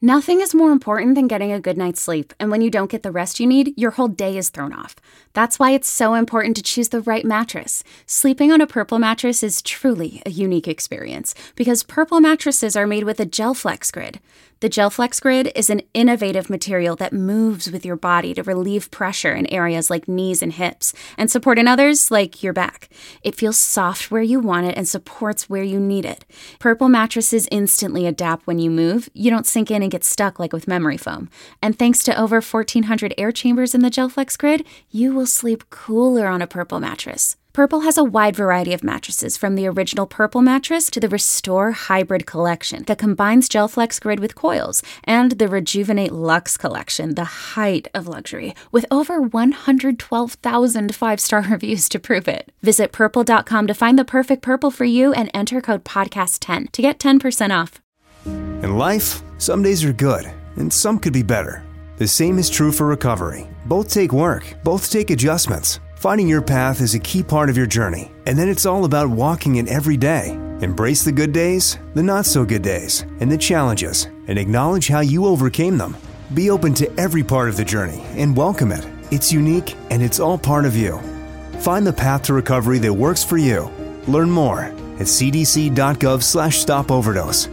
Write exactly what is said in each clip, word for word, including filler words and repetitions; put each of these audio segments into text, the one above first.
Nothing is more important than getting a good night's sleep, and when you don't get the rest you need, your whole day is thrown off. That's why it's so important to choose the right mattress. Sleeping on a Purple mattress is truly a unique experience, because Purple mattresses are made with a GelFlex Grid. The GelFlex Grid is an innovative material that moves with your body to relieve pressure in areas like knees and hips, and support in others like your back. It feels soft where you want it and supports where you need it. Purple mattresses instantly adapt when you move. You don't sink in and get stuck like with memory foam. And thanks to over fourteen hundred air chambers in the GelFlex Grid, you will sleep cooler on a Purple mattress. Purple has a wide variety of mattresses, from the original Purple mattress to the Restore Hybrid collection that combines GelFlex Grid with coils, and the Rejuvenate Luxe collection, the height of luxury, with over one hundred twelve thousand five-star reviews to prove it. Visit purple dot com to find the perfect Purple for you and enter code podcast ten to get ten percent off. In life, some days are good, and some could be better. The same is true for recovery. Both take work, both take adjustments. Finding your path is a key part of your journey, and then it's all about walking it every day. Embrace the good days, the not-so-good days, and the challenges, and acknowledge how you overcame them. Be open to every part of the journey and welcome it. It's unique, and it's all part of you. Find the path to recovery that works for you. Learn more at c d c dot gov slash stop overdose.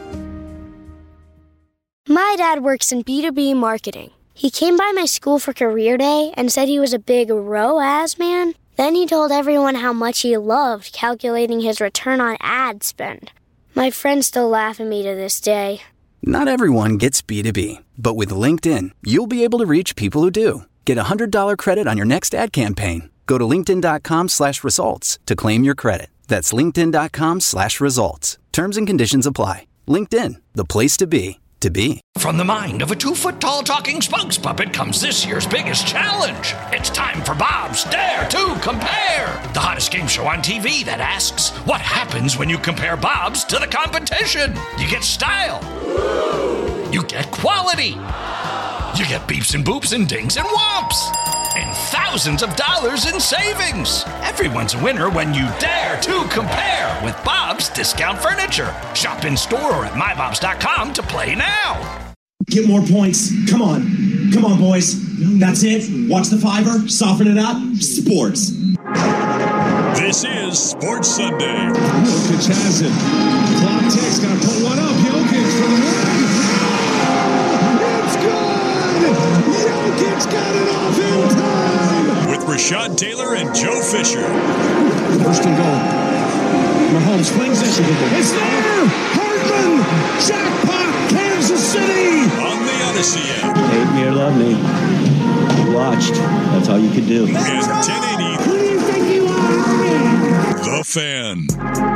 My dad works in B two B marketing. He came by my school for career day and said he was a big R O A S man. Then he told everyone how much he loved calculating his return on ad spend. My friends still laugh at me to this day. Not everyone gets B two B, but with LinkedIn, you'll be able to reach people who do. Get a one hundred dollars credit on your next ad campaign. Go to linkedin dot com slash results to claim your credit. That's linkedin dot com slash results. Terms and conditions apply. LinkedIn, the place to be. To be. From the mind of a two-foot-tall talking spokes puppet comes this year's biggest challenge. It's time for Bob's Dare to Compare, the hottest game show on T V that asks, what happens when you compare Bob's to the competition? You get style. You get quality. You get beeps and boops and dings and whomps. And thousands of dollars in savings. Everyone's a winner when you dare to compare with Bob's Discount Furniture. Shop in store or at my bobs dot com to play now. Get more points. Come on. Come on, boys. That's it. Watch the fiver. Soften it up. Sports. This is Sports Sunday. Jokic has it. Clock ticks. Gonna put one up. Jokic for the win. It's good. Jokic got it off in time. With Rashad Taylor and Joe Fisher. First and goal. Mahomes flings it. It's there. Hartman. Jackpot. Kansas City. On the Odyssey app. Hate me or love me. You watched. That's all you could do. And ten eighty. Who do you think you are? The Fan.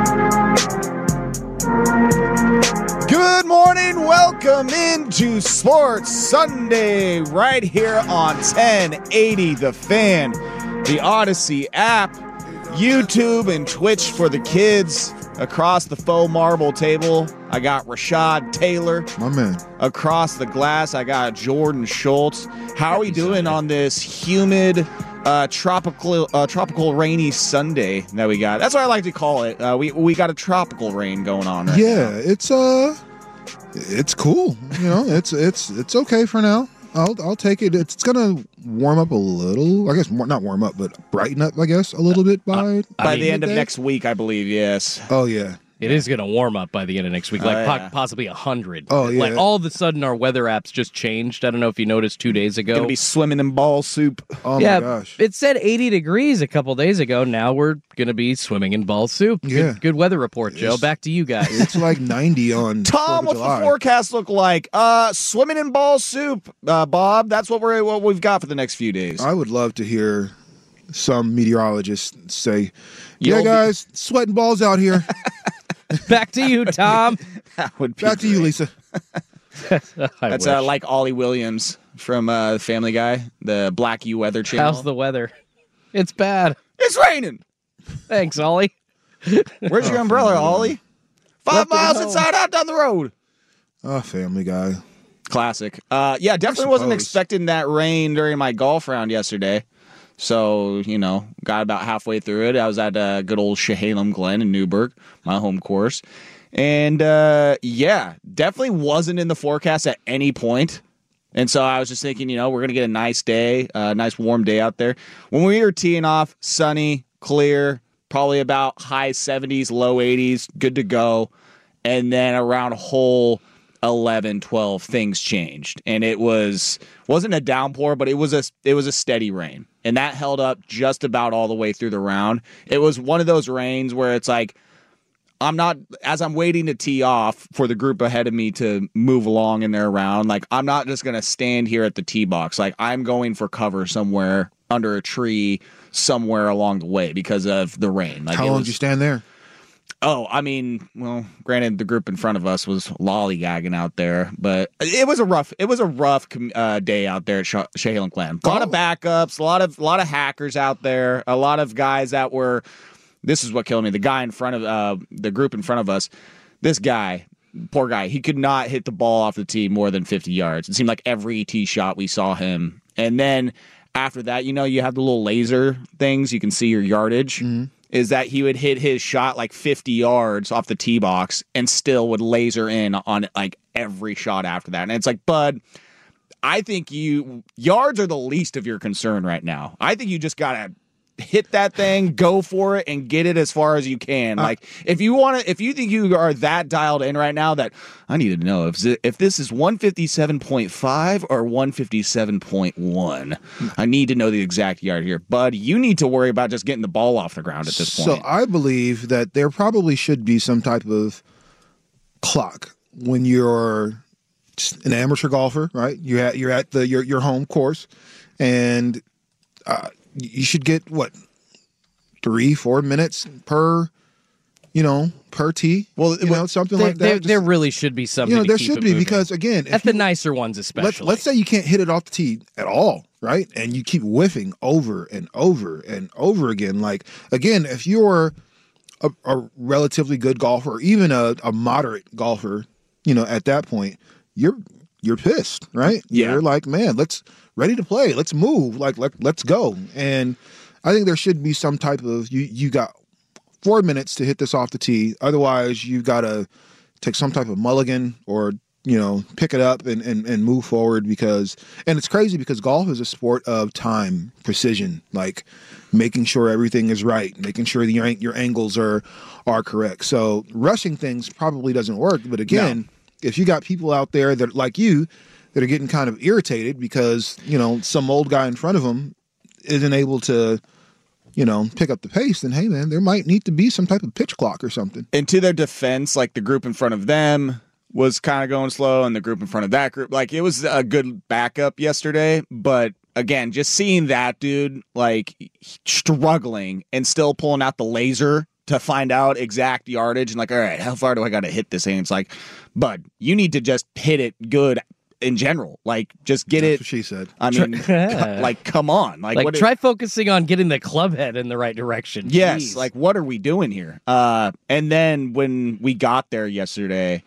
Good morning. Welcome into Sports Sunday right here on ten eighty The Fan, the Odyssey app, YouTube, and Twitch for the kids. Across the faux marble table, I got Rashad Taylor. My man. Across the glass, I got Jordan Schultz. How are we doing on this humid, uh, tropical, uh, tropical rainy Sunday that we got? That's what I like to call it. Uh, we we got a tropical rain going on right yeah, now. it's uh, it's cool. You know, it's it's it's okay for now. I'll I'll take it. It's gonna warm up a little. I guess not warm up, but brighten up. I guess a little bit by uh, by mean, the end midday? of next week, I believe. Yes. Oh yeah. It is going to warm up by the end of next week, like oh, yeah. po- possibly one hundred. Oh, yeah. Like all of a sudden, our weather apps just changed. I don't know if you noticed two days ago. Going to be swimming in ball soup. Oh, yeah, my gosh. It said eighty degrees a couple days ago. Now we're going to be swimming in ball soup. Yeah. Good, good weather report, Joe. It's, Back to you guys. It's like ninety on Tom, what's the forecast look like? Uh, swimming in ball soup, uh, Bob. That's what we're what we've got for the next few days. I would love to hear some meteorologists say, You'll yeah, guys, be- sweating balls out here. Back to you, Tom. That would be Back to you, Lisa. That's uh, like Ollie Williams from uh, Family Guy, the Black U Weather Channel. How's the weather? It's bad. It's raining. Thanks, Ollie. Where's your umbrella, Ollie? Five miles inside out down the road. Oh, Family Guy. Classic. Uh, yeah, definitely wasn't expecting that rain during my golf round yesterday. So, you know, got about halfway through it. I was at uh, good old Chehalem Glen in Newburgh, my home course. And, uh, yeah, definitely wasn't in the forecast at any point. And so I was just thinking, you know, we're going to get a nice day, a uh, nice warm day out there. When we were teeing off, sunny, clear, probably about high seventies, low eighties, good to go. And then around hole eleven, twelve, things changed. And it was, wasn't a downpour, but it was a, it was a steady rain. And that held up just about all the way through the round. It was one of those rains where it's like, I'm not, as I'm waiting to tee off for the group ahead of me to move along in their round, like, I'm not just going to stand here at the tee box. Like, I'm going for cover somewhere under a tree somewhere along the way because of the rain. Like, how long did you stand there? Oh, I mean, well, granted, the group in front of us was lollygagging out there, but it was a rough, it was a rough uh, day out there at Sh- Chehalem Glen. A lot of backups, a lot of, a lot of hackers out there, a lot of guys that were. This is what killed me. The guy in front of uh, the group in front of us, this guy, poor guy, he could not hit the ball off the tee more than fifty yards. It seemed like every tee shot we saw him. And then after that, you know, you have the little laser things. You can see your yardage. Mm-hmm. Is that he would hit his shot like fifty yards off the tee box and still would laser in on like every shot after that. And it's like, bud, I think you yards are the least of your concern right now. I think you just got to hit that thing, go for it, and get it as far as you can. Like, if you want to, if you think you are that dialed in right now, that I need to know if if this is one fifty-seven point five or one fifty-seven point one. I need to know the exact yard here, bud. You need to worry about just getting the ball off the ground at this point. So I believe that there probably should be some type of clock when you're an amateur golfer, right? You're at you're at the your your home course, and uh, you should get what three, four minutes per, you know, per tee. Well, you know, something there, like that. There, Just, there really should be something. You know, to there keep should it be moving. because again, at the nicer ones, especially. Let, let's say you can't hit it off the tee at all, right? And you keep whiffing over and over and over again. Like again, if you're a, a relatively good golfer, or even a, a moderate golfer, you know, at that point, you're you're pissed, right? Yeah. You're like, man, let's ready to play. Let's move. Like, let, let's go. And I think there should be some type of, you, you got four minutes to hit this off the tee. Otherwise, you've got to take some type of mulligan or, you know, pick it up and, and, and move forward because, and it's crazy because golf is a sport of time, precision, like making sure everything is right, making sure the, your, your angles are, are correct. So rushing things probably doesn't work. But again, no. If you got people out there that like you that are getting kind of irritated because, you know, some old guy in front of them isn't able to, you know, pick up the pace, then, hey, man, there might need to be some type of pitch clock or something. And to their defense, like the group in front of them was kind of going slow and the group in front of that group, like it was a good backup yesterday. But again, just seeing that dude like struggling and still pulling out the laser to find out exact yardage and like, all right, how far do I got to hit this thing? It's like, bud, you need to just hit it good in general. Like, just get That's it. What she said. I mean, like, come on. Like, like what try is, focusing on getting the club head in the right direction. Yes. Jeez. Like, what are we doing here? Uh, and then when we got there yesterday,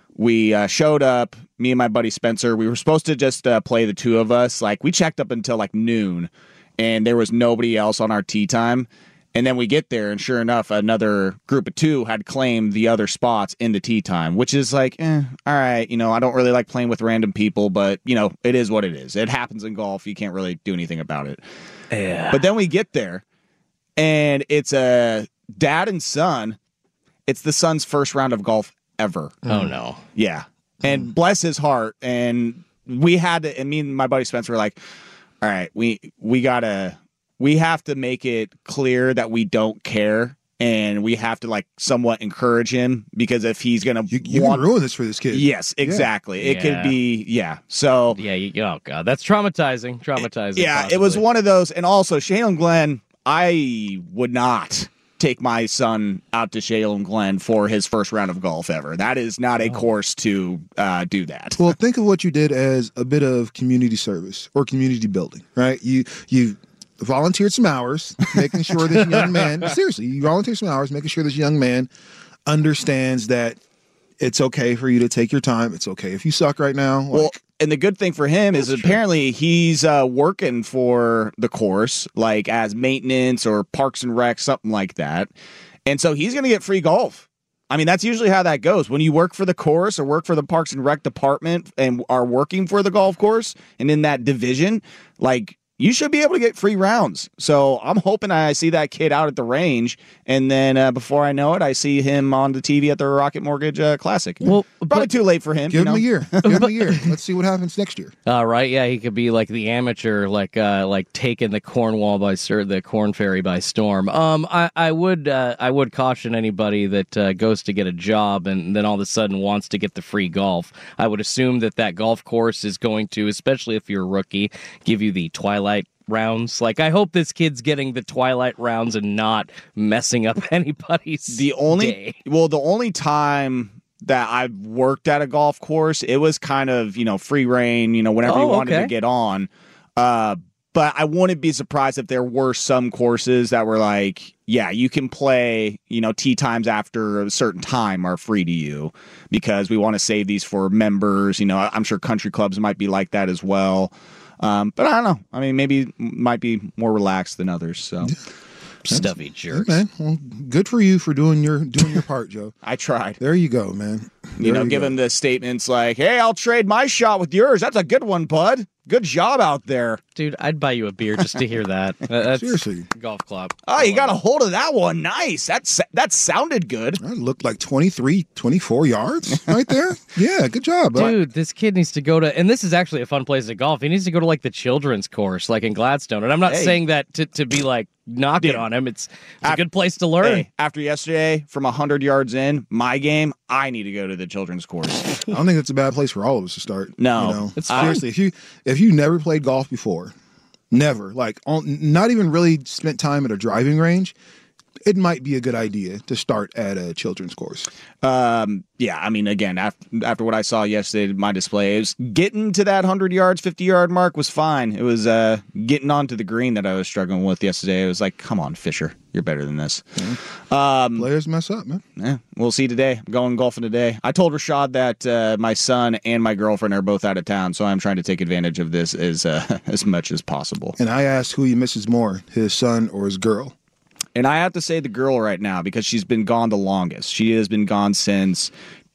we uh, showed up, me and my buddy Spencer. We were supposed to just uh, play the two of us. Like, we checked up until like noon, and there was nobody else on our tee time. And then we get there, and sure enough, another group of two had claimed the other spots in the tee time, which is like, eh, all right, you know, I don't really like playing with random people, but, you know, it is what it is. It happens in golf. You can't really do anything about it. Yeah. But then we get there, and it's a dad and son. It's the son's first round of golf ever. Oh, no. Yeah. And bless his heart. And we had to, and me and my buddy Spencer were like, all right, we we got to, we have to make it clear that we don't care, and we have to like somewhat encourage him because if he's gonna, you, you want, can ruin this for this kid. Yes, exactly. Yeah. It could be, yeah. So yeah, you, oh god, that's traumatizing. Traumatizing. Yeah, possibly. it was one of those, and also Chehalem Glen. I would not take my son out to Chehalem Glen for his first round of golf ever. That is not a oh. course to uh, do that. Well, think of what you did as a bit of community service or community building, right? You you. volunteered some hours, making sure this young man, seriously, you volunteered some hours, making sure this young man understands that it's okay for you to take your time. It's okay if you suck right now. Like, well, and the good thing for him is apparently he's uh, working for the course, like as maintenance or parks and rec, something like that. And so he's going to get free golf. I mean, that's usually how that goes. When you work for the course or work for the Parks and Rec department and are working for the golf course and in that division, like, you should be able to get free rounds. So I'm hoping I see that kid out at the range, and then uh, before I know it, I see him on the T V at the Rocket Mortgage uh, Classic. Well, probably too late for him. Give you know? him a year. Give him a year. Let's see what happens next year. Uh, right? Yeah, he could be like the amateur, like uh, like taking the Cornwall by or the Corn Ferry by storm. Um, I, I would uh, I would caution anybody that uh, goes to get a job and then all of a sudden wants to get the free golf. I would assume that that golf course is going to, especially if you're a rookie, give you the Twilight rounds. Like, I hope this kid's getting the Twilight rounds and not messing up anybody's the only day. Well, the only time that I've worked at a golf course, it was kind of, you know, free reign, you know, whenever Oh, you wanted okay. to get on. Uh, but I wouldn't be surprised if there were some courses that were like, yeah, you can play, you know, tee times after a certain time are free to you because we want to save these for members. You know, I'm sure country clubs might be like that as well. Um, but I don't know. I mean, maybe might be more relaxed than others. So, stuffy jerks. Yeah, man, well, good for you for doing your doing your part, Joe. I tried. There you go, man. There You know, give go. him the statements like, "Hey, I'll trade my shot with yours. That's a good one, bud. Good job out there." Dude, I'd buy you a beer just to hear that. Uh, that's Seriously. golf club. Oh, you got a hold of that one. Nice. That's that sounded good. That looked like twenty-three, twenty-four yards right there. Yeah, good job, bud. Dude, this kid needs to go to, and this is actually a fun place to golf. He needs to go to like the children's course, like in Gladstone. And I'm not Hey. saying that to, to be like knocking Dude. on him. It's, it's a good place to learn. Hey, after yesterday, from one hundred yards in, my game, I need to go to the children's course. I don't think that's a bad place for all of us to start. No. you know? It's seriously. If you if you never played golf before, never like on, not even really spent time at a driving range, it might be a good idea to start at a children's course. Um, yeah, I mean, again, after, after what I saw yesterday, my display, it was getting to that one hundred yards, fifty yard mark was fine. It was uh, getting onto the green that I was struggling with yesterday. It was like, come on, Fisher, you're better than this. Yeah. Um, Players mess up, man. Yeah, we'll see today. I'm going golfing today. I told Rashad that uh, my son and my girlfriend are both out of town, so I'm trying to take advantage of this as uh, as much as possible. And I asked who he misses more, his son or his girl. And I have to say the girl right now because she's been gone the longest. She has been gone since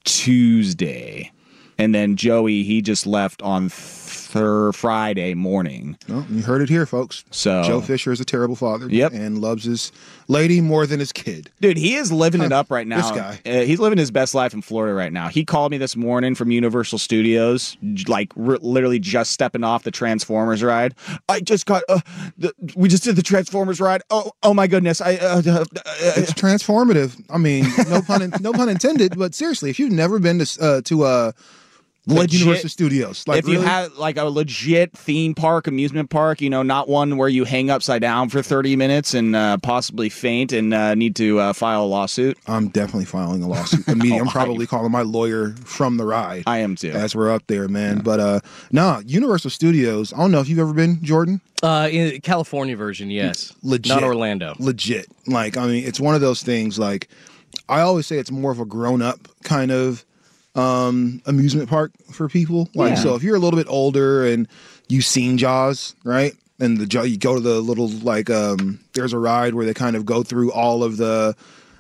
Tuesday. And then Joey, he just left on thir- Friday morning. Well, you heard it here, folks. So Joe Fisher is a terrible father. Yep. And loves his lady more than his kid. Dude, he is living it up right now. This guy. Uh, he's living his best life in Florida right now. He called me this morning from Universal Studios, j- like r- literally just stepping off the Transformers ride. I just got, uh, the, we just did the Transformers ride. Oh, oh my goodness. I. Uh, uh, uh, It's transformative. I mean, no pun, in, no pun intended. But seriously, if you've never been to uh, to uh, like Legit. Universal Studios, like if you really? have like a legit theme park, amusement park, you know, not one where you hang upside down for thirty minutes and uh, possibly faint and uh, need to uh, file a lawsuit. I'm definitely filing a lawsuit immediately. I'm probably calling my lawyer from the ride. I am too. As we're up there, man. Yeah. But uh, no, Universal Studios. I don't know if you've ever been, Jordan. Uh, in California version, yes. Legit. Not Orlando. Legit. Like, I mean, it's one of those things. Like, I always say it's more of a grown-up kind of um amusement park for people. Like, yeah. So if you're a little bit older and you've seen Jaws, right? And the you go to the little like um there's a ride where they kind of go through all of the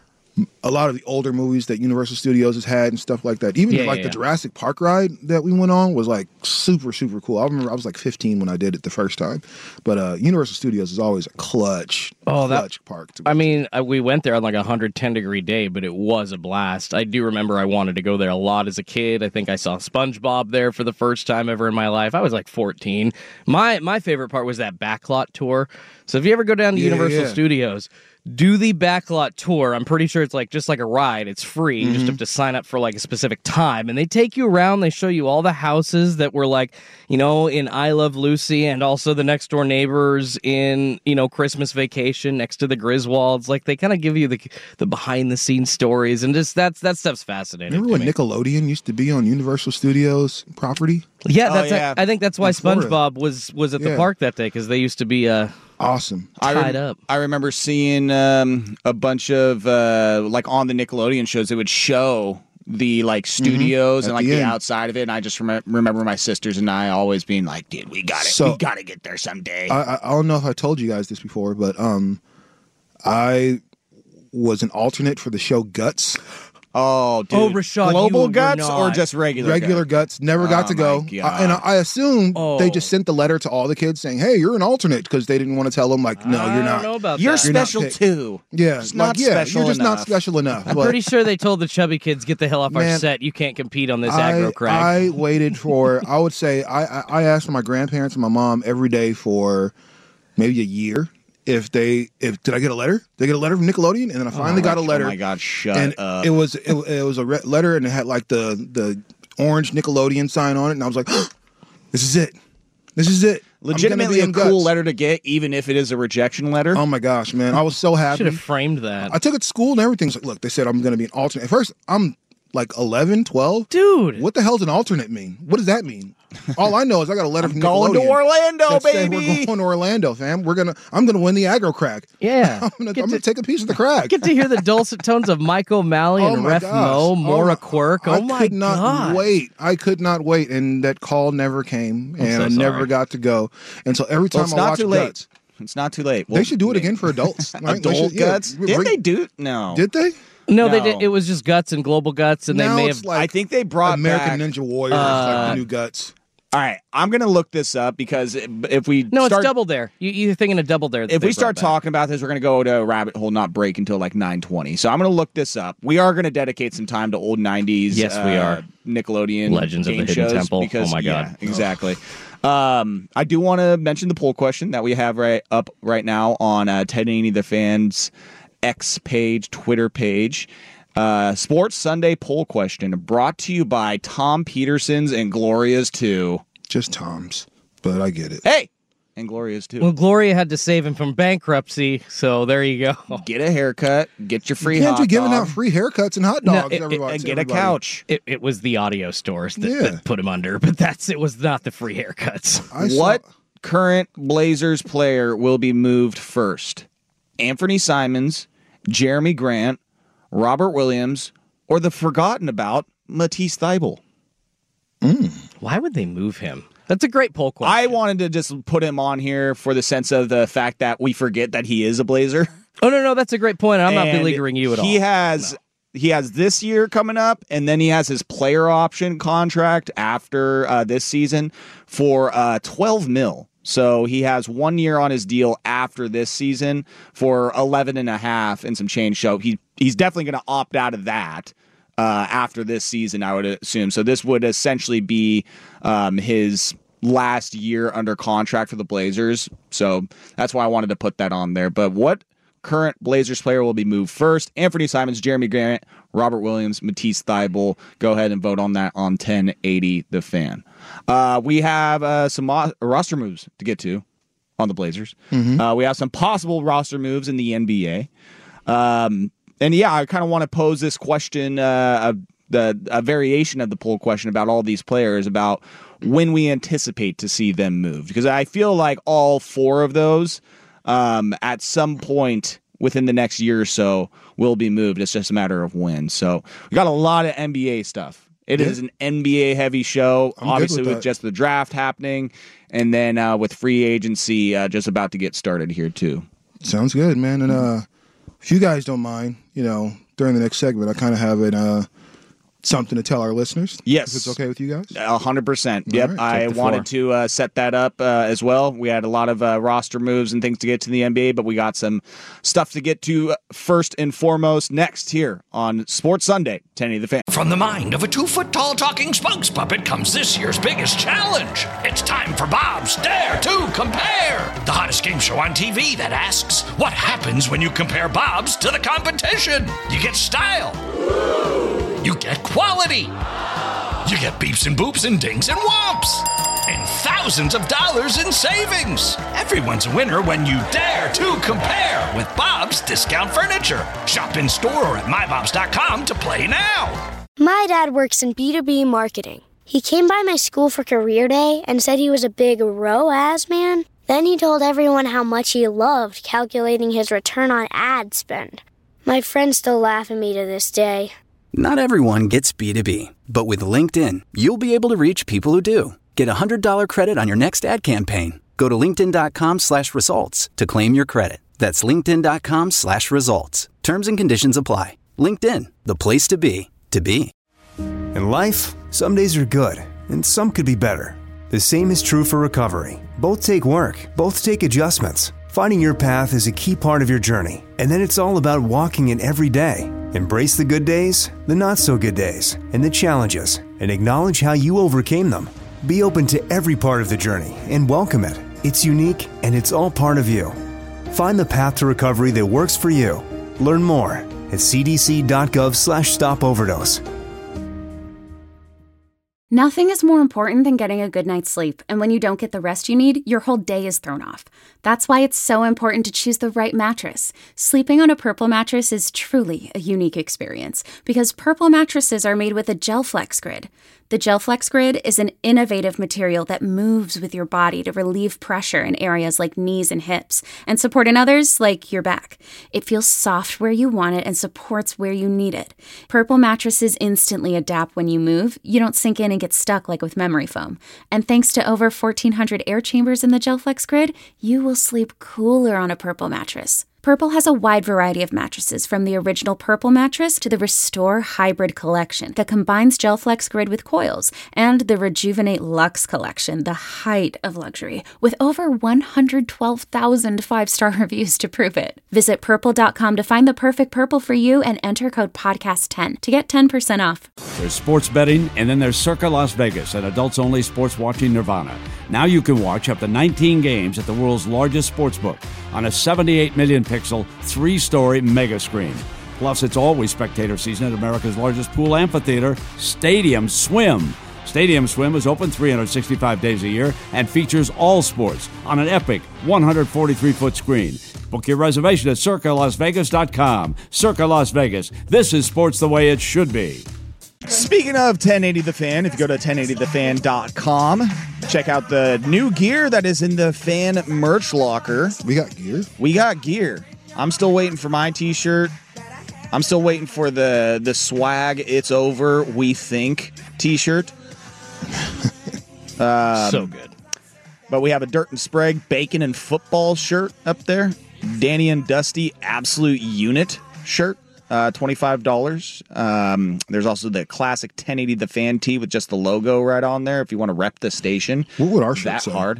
a lot of the older movies that Universal Studios has had and stuff like that. Even yeah, like yeah, the yeah. Jurassic Park ride that we went on was like super, super cool. I remember I was like fifteen when I did it the first time. But uh, Universal Studios is always a clutch, oh, clutch that, park. To I mean, uh, we went there on like a one hundred ten degree day, but it was a blast. I do remember I wanted to go there a lot as a kid. I think I saw SpongeBob there for the first time ever in my life. I was like fourteen. My my favorite part was that backlot tour. So if you ever go down to yeah, Universal yeah. Studios, do the backlot tour. I'm pretty sure it's like just like a ride. It's free. You Mm-hmm. just have to sign up for like a specific time. And they take you around. They show you all the houses that were like, you know, in I Love Lucy and also the next door neighbors in, you know, Christmas Vacation next to the Griswolds. Like they kind of give you the the behind the scenes stories. And just that's that stuff's fascinating. Remember when me. Nickelodeon used to be on Universal Studios property? Yeah, that's oh, yeah. I, I think that's why In Florida. SpongeBob was was at the Yeah. park that day because they used to be uh Awesome. I tied rem- up. I remember seeing um, a bunch of uh, like on the Nickelodeon shows. It would show the like studios At and like the the, end. outside of it. And I just rem- remember my sisters and I always being like, "Dude, we got it. So- we got to get there someday." I, I I don't know if I told you guys this before, but um, I was an alternate for the show Guts. Oh, dude. Oh, Rashad, Global you were guts or not. just regular Regular guts? guts never got Oh, to go. my I, and I, I assume Oh. they just sent the letter to all the kids saying, "Hey, you're an alternate," because they didn't want to tell them like, "No, I you're don't not. know about You're that. You're not special picked." too. Yeah, Just like, not yeah, special you're just not enough. special enough. I'm But pretty sure they told the chubby kids, get the hell off our Man, set. You can't compete on this I, aggro crack. I waited for. I would say I, I I asked my grandparents and my mom every day for maybe a year. If they, if did I get a letter? Did I get a letter from Nickelodeon? And then I finally got a letter. Oh my God, shut and up. it was it, it was a re- letter, and it had like the the orange Nickelodeon sign on it, and I was like, "This is it. This is it." I'm gonna Legitimately be a in cool Guts. letter to get, even if it is a rejection letter. Oh my gosh, man! I was so happy. Should have framed that. I took it to school and everything. So, look, they said I'm going to be an alternate. At first, I'm like eleven, twelve. Dude. What the hell does an alternate mean? What does that mean? All I know is I got a letter from going to Nickelodeon Orlando, that said baby. We're going to Orlando, fam. We're gonna. I'm gonna win the aggro crack. Yeah. I'm gonna, Get I'm to- gonna take a piece of the crack. Get to hear the dulcet tones of Mike O'Malley Oh and my Ref gosh. Mo, Oh Maura my- Quirk. Oh I my could not God. wait. I could not wait, and that call never came, and so I never sorry. got to go. And so every time Well, it's I not watch too late. Guts, It's not too late. they should do it again for adults. Right? They Adult should- yeah, guts? bring- Didn't they do? No. Did they? No, they No. did. It was just Guts and Global Guts, and Now they may it's have. like I think they brought American back. Ninja Warriors, Uh, like the new Guts. All right, I'm gonna look this up because if we No, start, it's Double Dare. You, you're thinking of Double Dare. that if they we start brought back. talking about this, we're gonna go to a rabbit hole, not break until like nine twenty. So I'm gonna look this up. We are gonna dedicate some time to old nineties. Yes, we uh, are. Legends Legends of the Hidden Temple. Because, Oh my yeah, God. exactly. Um, I do want to mention the poll question that we have right up right now on uh, ten eighty The Fans X page, Twitter page. Uh, Sports Sunday poll question brought to you by Tom Peterson's and Gloria's too. Just Tom's, but I get it. Hey, and Gloria's too. Well, Gloria had to save him from bankruptcy, so there you go. Get a haircut, get your free You can't hot be giving dog, out free haircuts and hot No, dogs. it- it- everybody, and to get a everybody. couch. It, it was the audio stores that, Yeah. that put him under, but that's it was not the free haircuts. I saw- What current Blazers player will be moved first? Anthony Simons, Jeremy Grant, Robert Williams, or the forgotten about Matisse Thybulle? Why would they move him? That's a great poll question. I wanted to just put him on here for the sense of the fact that we forget that he is a Blazer. oh no, no, that's a great point. I'm not And beleaguering you at all. He has he has this year coming up, and then he has his player option contract after uh, this season for uh, twelve mil. So he has one year on his deal after this season for eleven and a half and some change. So he he's definitely going to opt out of that uh, after this season, I would assume. So this would essentially be um, his last year under contract for the Blazers. So that's why I wanted to put that on there. But what current Blazers player will be moved first? Anthony Simons, Jeremy Grant, Robert Williams, Matisse Thybulle. Go ahead and vote on that on ten eighty The Fan. Uh, we have uh, some mo- roster moves to get to on the Blazers. Mm-hmm. Uh, we have some possible roster moves in the N B A. Um, and yeah, I kind of want to pose this question, uh, a, the, a variation of the poll question about all these players, about when we anticipate to see them moved. Because I feel like all four of those um, at some point within the next year or so will be moved. It's just a matter of when. So we got a lot of N B A stuff. It Yeah. is an N B A heavy show, I'm good obviously with with that. just the draft happening, and then uh, with free agency uh, just about to get started here too. Sounds good, man. And uh, if you guys don't mind, you know, during the next segment, I kind of have an uh, something to tell our listeners. Yes. If it's okay with you guys. A hundred percent. Yep. right, I take the wanted to uh, set that up uh, as well. We had a lot of uh, roster moves and things to get to the N B A, but we got some stuff to get to first and foremost next here on Sports Sunday, ten eighty The Fan. From the mind of a two-foot-tall talking spokes puppet comes this year's biggest challenge. It's time for Bob's Dare to Compare, the hottest game show on T V that asks, what happens when you compare Bob's to the competition? You get style. You get quality. You get beeps and boops and dings and whomps. And thousands of dollars in savings. Everyone's a winner when you dare to compare with Bob's Discount Furniture. Shop in store or at my bobs dot com to play now. My dad works in B two B marketing. He came by my school for career day and said he was a big R O A S man. Then he told everyone how much he loved calculating his return on ad spend. My friends still laugh at me to this day. Not everyone gets B two B, but with LinkedIn, you'll be able to reach people who do. Get a one hundred dollars credit on your next ad campaign. Go to linkedin.com slash results to claim your credit. That's linkedin.com slash results. Terms and conditions apply. LinkedIn, the place to be, to be. In life, some days are good, and some could be better. The same is true for recovery. Both take work, both take adjustments. Finding your path is a key part of your journey, and then it's all about walking it every day. Embrace the good days, the not-so-good days, and the challenges, and acknowledge how you overcame them. Be open to every part of the journey and welcome it. It's unique, and it's all part of you. Find the path to recovery that works for you. Learn more at c d c dot gov slash stop overdose. Nothing is more important than getting a good night's sleep, and when you don't get the rest you need, your whole day is thrown off. That's why it's so important to choose the right mattress. Sleeping on a Purple mattress is truly a unique experience because Purple mattresses are made with a GelFlex Grid. The GelFlex Grid is an innovative material that moves with your body to relieve pressure in areas like knees and hips and support in others like your back. It feels soft where you want it and supports where you need it. Purple mattresses instantly adapt when you move. You don't sink in and get stuck like with memory foam. And thanks to over fourteen hundred air chambers in the GelFlex Grid, you will sleep cooler on a Purple mattress. Purple has a wide variety of mattresses, from the original Purple mattress to the Restore Hybrid collection that combines GelFlex Grid with coils, and the Rejuvenate Luxe collection, the height of luxury, with over one hundred twelve thousand five-star reviews to prove it. Visit purple dot com to find the perfect Purple for you and enter code podcast ten to get ten percent off. There's sports betting, and then there's Circa Las Vegas, an adults-only sports watching nirvana. Now you can watch up to nineteen games at the world's largest sportsbook on a seventy-eight million pixel, three-story mega screen. Plus, it's always spectator season at America's largest pool amphitheater, Stadium Swim. Stadium Swim is open three hundred sixty-five days a year and features all sports on an epic one hundred forty-three foot screen. Book your reservation at circa las vegas dot com. Circa Las Vegas. This is sports the way it should be. Speaking of ten eighty The Fan, if you go to ten eighty the fan dot com, check out the new gear that is in the Fan merch locker. We got gear? We got gear. I'm still waiting for my t-shirt. I'm still waiting for the, the swag, it's over, we think t-shirt. um, so good. But we have a Dirt and Sprague Bacon and Football shirt up there. Danny and Dusty Absolute Unit shirt. Uh, twenty-five dollars. Um, there's also the classic ten eighty The Fan tee with just the logo right on there if you want to rep the station. What would our shirt that say? hard?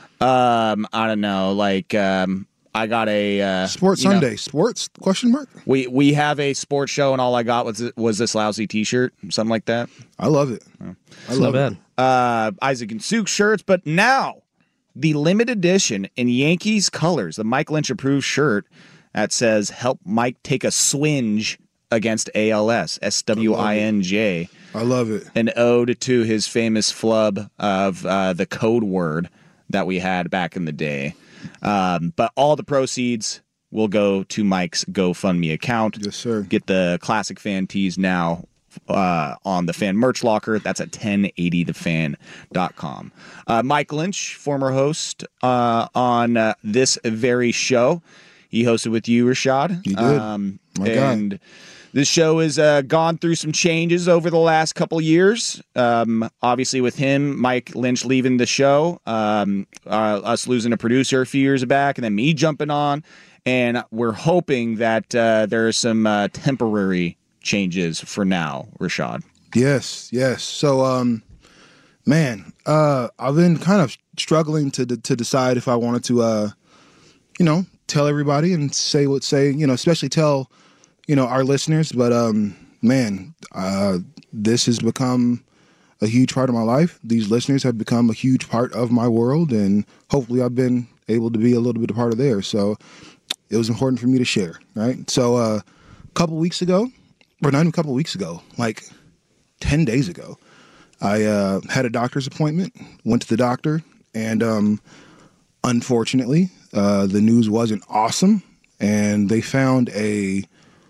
Um, I don't know. Like, um, I got a... Uh, Sports you know, Sunday. Sports? Question mark? We we have a sports show, and all I got was was this lousy t-shirt, something like that. I love it. Oh. I love not it. Uh, Isaac and Suk shirts, but now the limited edition in Yankees colors, the Mike Lynch approved shirt that says "Help Mike take a swinge against A L S." S W I N J. I love it. An ode to his famous flub of uh, the code word that we had back in the day. Um, but all the proceeds will go to Mike's GoFundMe account. Yes, sir. Get the classic fan tees now uh, on the Fan merch locker. That's at ten eighty the fan dot com. Uh, Mike Lynch, former host uh, on uh, this very show. He hosted with you, Rashad. He did. Um, My and God. This show has uh, gone through some changes over the last couple years. Um, obviously, with him, Mike Lynch leaving the show, um, uh, us losing a producer a few years back, and then me jumping on. And we're hoping that uh, there are some uh, temporary changes for now, Rashad. Yes, yes. So, um, man, uh, I've been kind of struggling to to decide if I wanted to, uh, you know, tell everybody and say what say, you know, especially tell, you know, our listeners. But, um, man, uh, this has become a huge part of my life. These listeners have become a huge part of my world, and hopefully I've been able to be a little bit a part of theirs. So it was important for me to share, right? So uh, a couple weeks ago, or not even a couple weeks ago, like ten days ago, I uh, had a doctor's appointment, went to the doctor, and um, unfortunately, uh, the news wasn't awesome, and they found a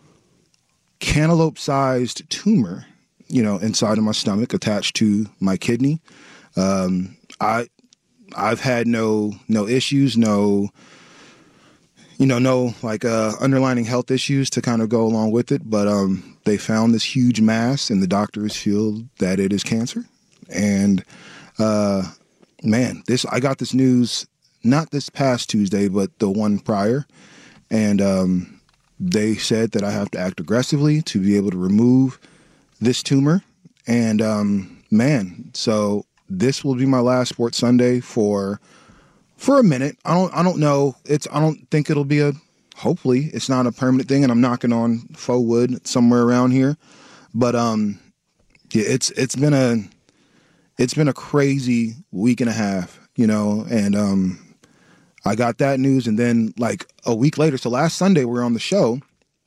cantaloupe-sized tumor, you know, inside of my stomach attached to my kidney. Um, I, I've had no no issues, no, you know, no like uh, underlying health issues to kind of go along with it, but um, they found this huge mass, and the doctors feel that it is cancer. And uh, man, this I got this news not this past Tuesday, but the one prior, and um, they said that I have to act aggressively to be able to remove this tumor. And um, man, so this will be my last Sports Sunday for for a minute. I don't I don't know. It's I don't think it'll be a. Hopefully, it's not a permanent thing, and I'm knocking on faux wood somewhere around here. But um, yeah, it's it's been a it's been a crazy week and a half, you know. And um, I got that news, and then like a week later, so last Sunday we were on the show,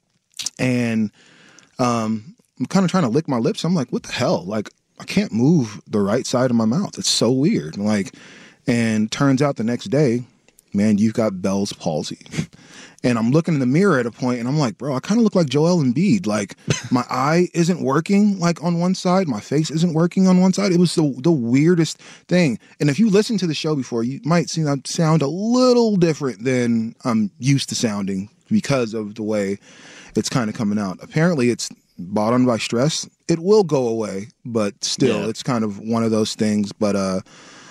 and um. I'm kind of trying to lick my lips. I'm like, what the hell? Like, I can't move the right side of my mouth. It's so weird. Like, and turns out the next day, man, you've got Bell's palsy. And I'm looking in the mirror at a point, and I'm like, bro, I kind of look like Joel Embiid. Like, my eye isn't working, like, on one side. My face isn't working on one side. It was the the weirdest thing. And if you listen to the show before, you might see that sound a little different than I'm used to sounding because of the way it's kind of coming out. Apparently, it's brought on by stress. It will go away, but still, yeah. It's kind of one of those things. But uh,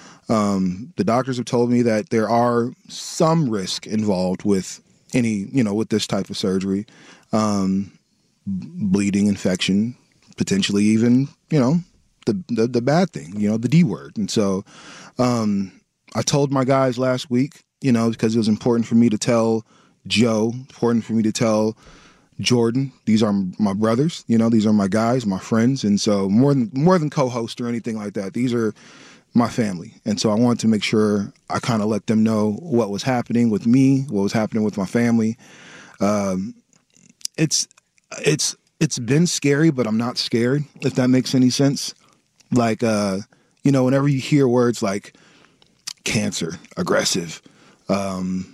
um, the doctors have told me that there are some risk involved with any, you know, with this type of surgery, um, bleeding, infection, potentially even, you know, the, the the bad thing, you know, the D word. And so um, I told my guys last week, you know, because it was important for me to tell Joe, important for me to tell Jordan, these are my brothers, you know, these are my guys, my friends. And so more than more than co-host or anything like that, these are my family. And so I wanted to make sure I kind of let them know what was happening with me, what was happening with my family. Um, it's it's it's been scary, but I'm not scared, if that makes any sense. Like, uh, you know, whenever you hear words like cancer, aggressive, um,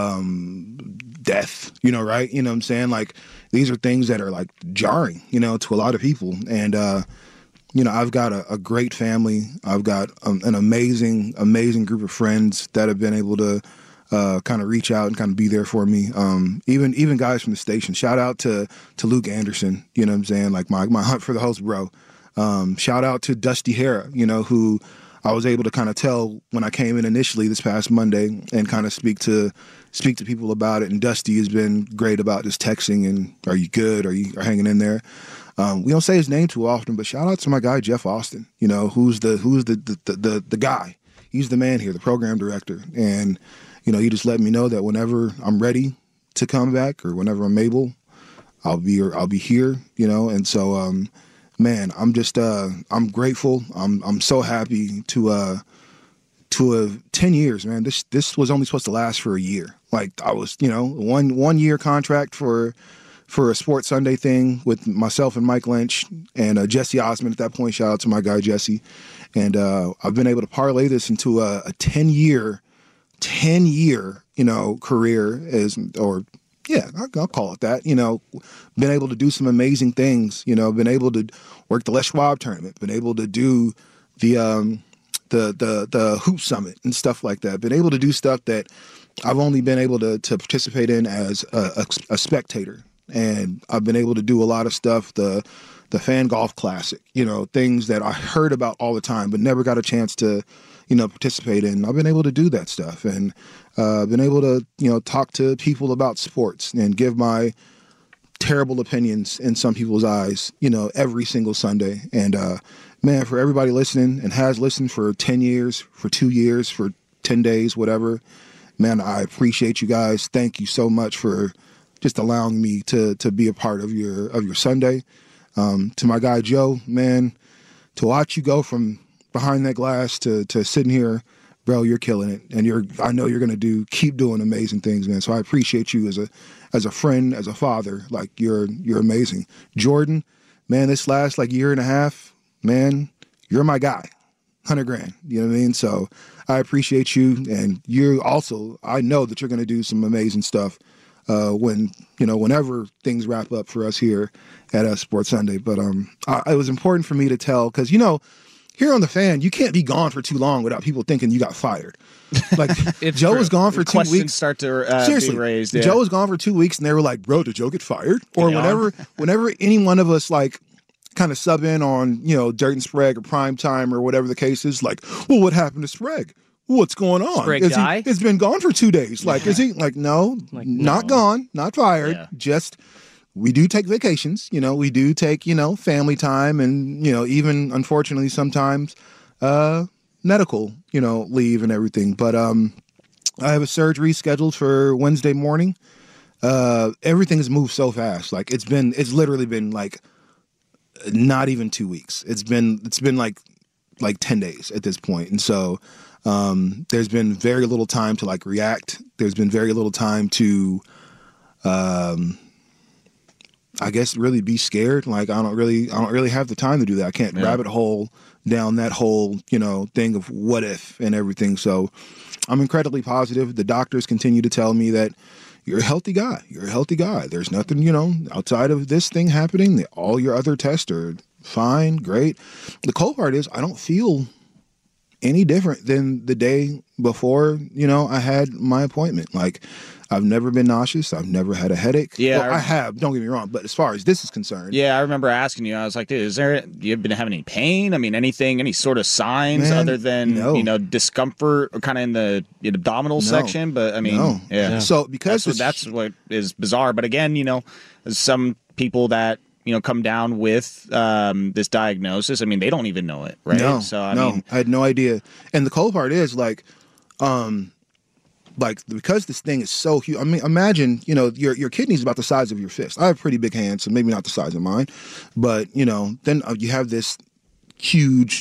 um, death, you know, right? You know what I'm saying? Like, these are things that are like jarring, you know, to a lot of people. And, uh, you know, I've got a, a great family. I've got um, an amazing, amazing group of friends that have been able to uh, kind of reach out and kind of be there for me. Um, even even guys from the station. Shout out to to Luke Anderson, you know what I'm saying? Like my, my Hunt for the Host bro. Um, shout out to Dusty Hara, you know, who I was able to kind of tell when I came in initially this past Monday and kind of speak to speak to people about it. And Dusty has been great about just texting and, are you good? Are you are hanging in there? Um, we don't say his name too often, but shout out to my guy Jeff Austin, you know, who's the who's the the the, the, the guy. He's the man here, the program director. And, you know, he just let me know that whenever I'm ready to come back or whenever I'm able, I'll be I'll be here, you know. And so um man, I'm just uh, I'm grateful. I'm I'm so happy to uh, to have ten years, man. This this was only supposed to last for a year. Like I was, you know, one one year contract for for a Sports Sunday thing with myself and Mike Lynch and uh, Jesse Osmond at that point. Shout out to my guy Jesse. And uh, I've been able to parlay this into a, a ten year, ten year, you know, career as or. Yeah, I'll call it that. You know, been able to do some amazing things. You know, been able to work the Les Schwab tournament. Been able to do the um, the the the hoop summit and stuff like that. Been able to do stuff that I've only been able to to participate in as a, a, a spectator. And I've been able to do a lot of stuff. The the Fan Golf Classic. You know, things that I heard about all the time, but never got a chance to, you know, participate in. I've been able to do that stuff and uh, been able to, you know, talk to people about sports and give my terrible opinions in some people's eyes, you know, every single Sunday. And uh, man, for everybody listening and has listened for ten years, for two years, for ten days, whatever, man, I appreciate you guys. Thank you so much for just allowing me to to be a part of your of your Sunday. Um, to my guy Joe, man, to watch you go from behind that glass to to sitting here, bro, you're killing it, and you're I know you're gonna do keep doing amazing things, man. So I appreciate you as a as a friend, as a father. Like you're you're amazing. Jordan, man, this last like year and a half, man, you're my guy. Hundred grand, you know what I mean? So I appreciate you, and you also I know that you're gonna do some amazing stuff uh, when you know whenever things wrap up for us here at uh, Sports Sunday. But um, I, it was important for me to tell because you know. Here on The Fan, you can't be gone for too long without people thinking you got fired. Like Joe true. was gone for two Questions weeks. Start to uh, Seriously, be raised. Yeah. Joe was gone for two weeks, and they were like, "Bro, did Joe get fired?" Or whenever, whenever any one of us like kind of sub in on you know Dirt and Sprague or Prime Time or whatever the case is, like, "Well, what happened to Sprague? What's going on? Sprague is die? he? It's been gone for two days. Like, is he? Like, no, like, not no. gone, not fired. Yeah. Just we do take vacations. You know, we do take, you know, family time and, you know, even unfortunately sometimes uh, medical, you know, leave and everything. But um, I have a surgery scheduled for Wednesday morning. Uh, everything has moved so fast. Like it's been, it's literally been like not even two weeks. It's been, it's been like, like ten days at this point. And so um, there's been very little time to like react. There's been very little time to, um, I guess, really be scared. Like I don't really, I don't really have the time to do that. I can't Yeah. rabbit hole down that whole, you know, thing of what if and everything. So I'm incredibly positive. The doctors continue to tell me that you're a healthy guy. You're a healthy guy. There's nothing, you know, outside of this thing happening. All your other tests are fine, great. The cool part is I don't feel any different than the day before, you know, I had my appointment. Like I've never been nauseous. I've never had a headache. Yeah, well, I- I have. Don't get me wrong. But as far as this is concerned, Yeah, I remember asking you. I was like, dude, is there, you been having any pain? I mean, anything, any sort of signs Man, other than, no. you know, discomfort kind of in the abdominal No. section? But I mean, No. yeah. Yeah. So, because that's what, that's what is bizarre. But again, you know, some people that, you know, come down with um, this diagnosis, I mean, they don't even know it, right? No, so, I no, mean, I had no idea. And the cool part is like, um, like because this thing is so huge. I mean, imagine, you know, your your kidney's about the size of your fist. I have pretty big hands, so maybe not the size of mine, but you know, then uh, you have this huge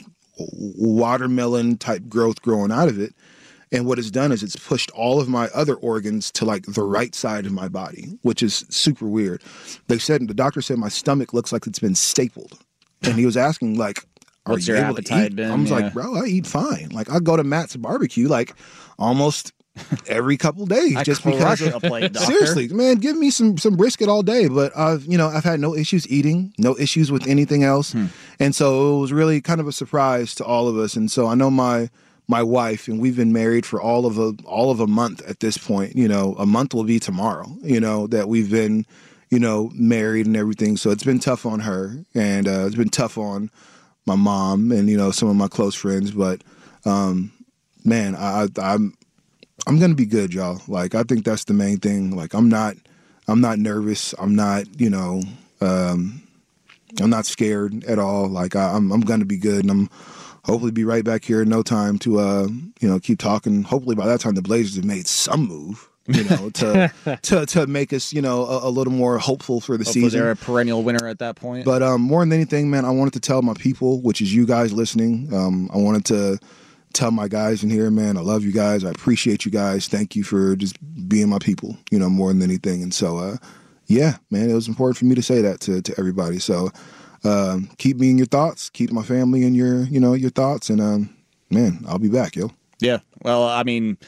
watermelon type growth growing out of it. And what it's done is it's pushed all of my other organs to like the right side of my body, which is super weird. They said, the doctor said my stomach looks like it's been stapled. And he was asking like, are What's you your able to appetite eat? been? I was Yeah. like, bro, I eat fine. Like I go to Matt's barbecue like almost every couple days I just because crush of, a plate, doctor. seriously, man, give me some some brisket all day. But I've you know I've had no issues eating, no issues with anything else, Hmm. and so it was really kind of a surprise to all of us. And so I know my my wife, and we've been married for all of a all of a month at this point. You know, a month will be tomorrow. You know that we've been you know married and everything. So it's been tough on her, and uh, it's been tough on my mom and you know some of my close friends. But um, man, I, I I'm. I'm gonna be good, y'all. Like I think that's the main thing. Like I'm not, I'm not nervous. I'm not, you know, um, I'm not scared at all. Like I, I'm, I'm gonna be good, and I'm hopefully be right back here in no time to, uh, you know, keep talking. Hopefully by that time the Blazers have made some move, you know, to to to make us, you know, a, a little more hopeful for the hopefully season. they're a perennial winner at that point. But um, more than anything, man, I wanted to tell my people, which is you guys listening. Um, I wanted to tell my guys in here, man, I love you guys. I appreciate you guys. Thank you for just being my people, you know, more than anything. And so, uh, yeah, man, it was important for me to say that to, to everybody. So um, keep me in your thoughts. Keep my family in your, you know, your thoughts. And, um, man, I'll be back, yo. Yeah. Well, I mean,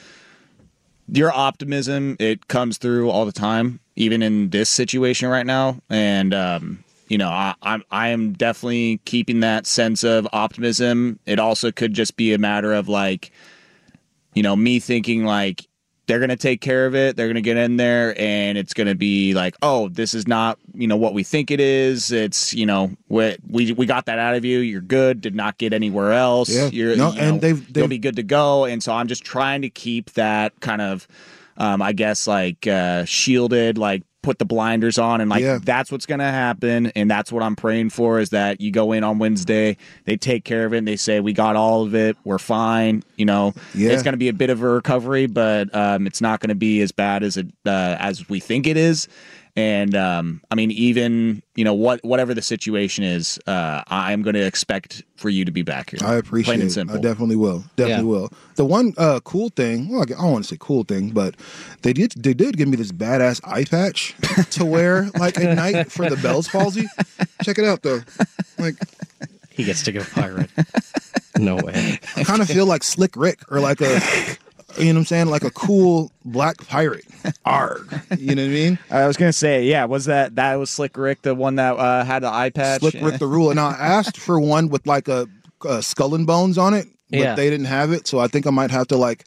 your optimism, it comes through all the time, even in this situation right now. And, um, you know, I, I'm I am definitely keeping that sense of optimism. It also could just be a matter of like, you know, me thinking like they're going to take care of it. They're going to get in there and it's going to be like, oh, this is not, you know, what we think it is. It's, you know, we we, we got that out of you. You're good. Did not get anywhere else. Yeah. You're, No, you and know, they've- they've- you'll be good to go. And so I'm just trying to keep that kind of, um, I guess, like uh, shielded, like put the blinders on and like Yeah. that's what's going to happen. And that's what I'm praying for is that you go in on Wednesday, they take care of it and they say, we got all of it. We're fine. You know, Yeah. it's going to be a bit of a recovery, but um, it's not going to be as bad as it uh, as we think it is. And um, I mean, even, you know, what whatever the situation is, uh, I'm going to expect for you to be back here. I appreciate Plain and it. simple. I definitely will. Definitely Yeah. will. The one uh, cool thing, well, I don't want to say cool thing, but they did they did give me this badass eye patch to wear like at night for the Bell's palsy. Check it out though. Like He gets to go pirate. No way. I kind of feel like Slick Rick or like a you know what I'm saying, like a cool black pirate. Arg. You know what I mean? I was gonna say, yeah, was that that was Slick Rick, the one that uh, had the eye patch? Slick Rick the Ruler. Now I asked for one with like a, a skull and bones on it, but Yeah. they didn't have it, so I think I might have to like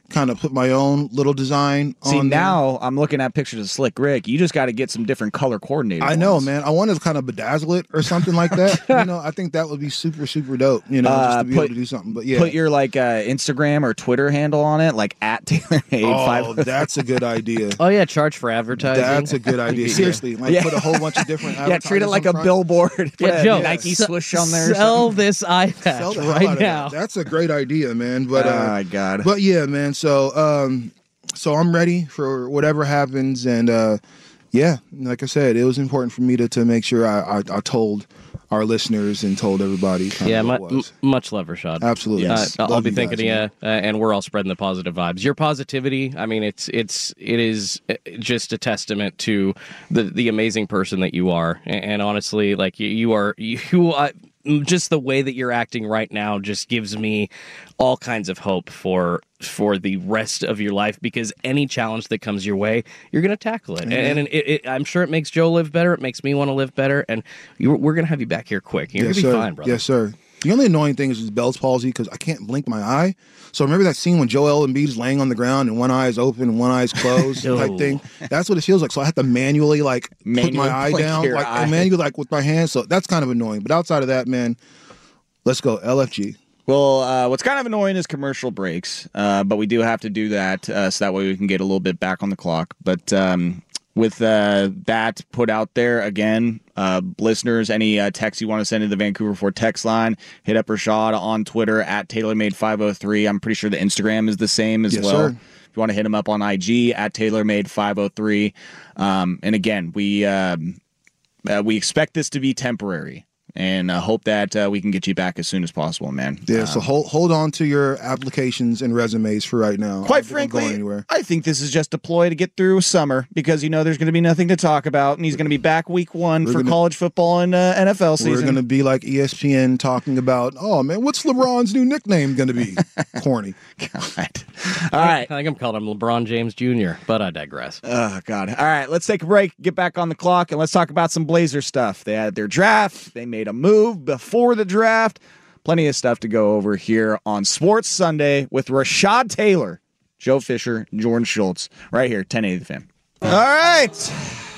kind of put my own little design See, on now there. I'm looking at pictures of Slick Rick. You just got to get some different color coordinated I know, ones. man. I want to kind of bedazzle it or something like that. you know, I think that would be super, super dope, you know, just Uh, to be put- able to do something. But yeah. Put your like uh, Instagram or Twitter handle on it, like at TaylorMade. Oh, that's a good idea. Oh yeah, charge for advertising. That's a good idea. Seriously, like Yeah. put a whole bunch of different Yeah, treat it advertisers like on a front. billboard. Put Yeah, a Joe, Nike se- swoosh on there. or Sell something. this eye patch Sell the hell right out of now. that. That's a great idea, man. But uh, Oh, my God. But yeah, man. So um, so I'm ready for whatever happens, and uh, yeah, like I said, it was important for me to to make sure I I, I told our listeners and told everybody. Kind Yeah, of mu- what it was. m- much love, Rashad. Absolutely. Yes. Uh, I'll Love be you thinking guys, of you, uh, and we're all spreading the positive vibes. Your positivity, I mean, it's it's it is just a testament to the the amazing person that you are, and, and honestly, like you, you are you. I, just the way that you're acting right now just gives me all kinds of hope for for the rest of your life, because any challenge that comes your way, you're going to tackle it. Mhm. And, and it, it, I'm sure it makes Joe live better. It makes me want to live better. And you, we're going to have you back here quick. You're Yes, going to be sir. fine, brother. Yes, sir. The only annoying thing is Bell's palsy because I can't blink my eye. So remember that scene when Joel Embiid's laying on the ground and one eye is open and one eye is closed type Oh. thing? That's what it feels like. So I have to manually like put Manually my eye blink down, your like eye. and manually like with my hands. So that's kind of annoying. But outside of that, man, let's go L F G. Well, uh, what's kind of annoying is commercial breaks, uh, but we do have to do that uh, so that way we can get a little bit back on the clock. But um, with uh, that put out there, again, uh, listeners, any uh, text you want to send to the Vancouver Ford text line, hit up Rashad on Twitter at TaylorMade five oh three. I'm pretty sure the Instagram is the same as Yes, well. sir. If you want to hit him up on I G at TaylorMade five oh three. Um, and again, we um, uh, we expect this to be temporary. And uh, hope that uh, we can get you back as soon as possible, man. Yeah, Uh, so hold hold on to your applications and resumes for right now. Quite I don't think I'm frankly, going anywhere. I think this is just a ploy to get through summer because, you know, there's going to be nothing to talk about, and he's going to be back week one We're for gonna- college football and uh, N F L We're season. going to be like E S P N talking about, oh man, what's LeBron's new nickname going to be? Corny. All right. I think I'm calling him LeBron James Junior, but I digress. Oh, God. All right, let's take a break, get back on the clock, and let's talk about some Blazer stuff. They had their draft. They made a move before the draft. Plenty of stuff to go over here on Sports Sunday with Rashad Taylor, Joe Fisher, Jordan Schultz, right here, ten eighty The Fan. All right.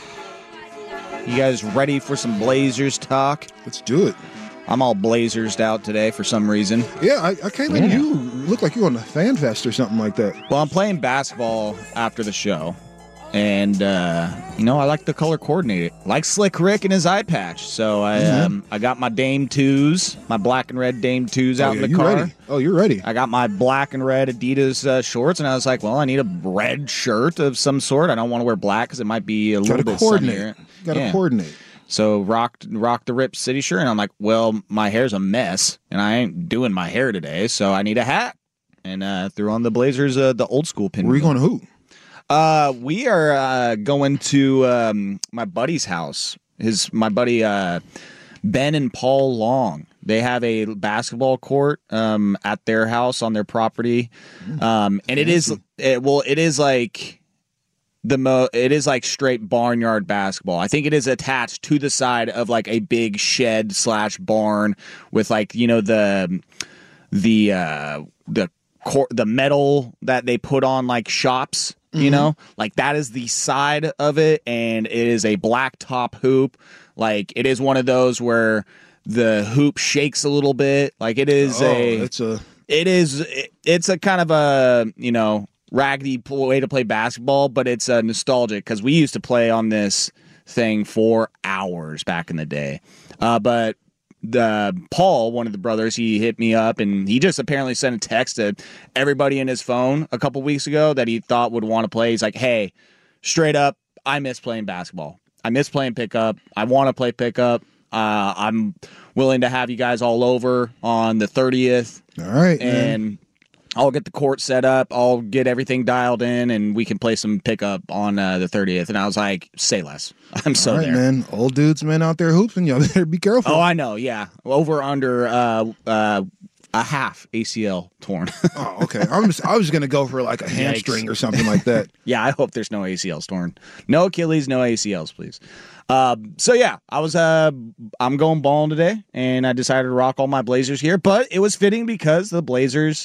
You guys ready for some Blazers talk? Let's do it. I'm all Blazers out today for some reason. Yeah, I, I came in. Yeah. You look like you're on a fan fest or something like that. Well, I'm playing basketball after the show, and uh, you know I like the color coordinated, like Slick Rick and his eye patch. So I Mhm. um, I got my Dame twos, my black and red Dame twos out oh, in yeah, the you car. ready? Oh, you're ready. I got my black and red Adidas uh, shorts, and I was like, well, I need a red shirt of some sort. I don't want to wear black because it might be a Gotta little bit coordinate. sunnier. Got to Yeah. coordinate. So rocked rocked the Rip City shirt, and I'm like, well, my hair's a mess, and I ain't doing my hair today, so I need a hat. And uh, threw on the Blazers, uh, the old school pin. Where are you going to hoop? Uh, we are uh, going to um, my buddy's house. His my buddy uh, Ben and Paul Long. They have a basketball court um, at their house on their property, um, and it is it, well, it is like the mo. It is like straight barnyard basketball. I think it is attached to the side of like a big shed slash barn with like you know the the uh, the cor- the metal that they put on like shops. You Mhm. know, like that is the side of it, and it is a black top hoop. Like it is one of those where the hoop shakes a little bit. Like it is Oh, a, it's a. it is, it, it's a kind of a you know raggedy pl- way to play basketball, but it's uh, nostalgic because we used to play on this thing for hours back in the day. Uh, but the Paul, one of the brothers, he hit me up and he just apparently sent a text to everybody in his phone a couple weeks ago that he thought would want to play. He's like, hey, straight up, I miss playing basketball. I miss playing pickup. I want to play pickup. Uh, I'm willing to have you guys all over on the thirtieth. All right, man. And I'll get the court set up. I'll get everything dialed in, and we can play some pickup on uh, the thirtieth. And I was like, say less. I'm so All right, there. man. Old dudes, man, out there hooping. Y'all better be careful. Oh, I know. Yeah, over under uh, uh, a half A C L torn. Oh, okay. I'm just, I was going to go for like a hamstring or something like that. Yeah, I hope there's no A C Ls torn. No Achilles, no A C Ls, please. Uh, so yeah, I was uh, I'm going balling today, and I decided to rock all my Blazers here. But it was fitting because the Blazers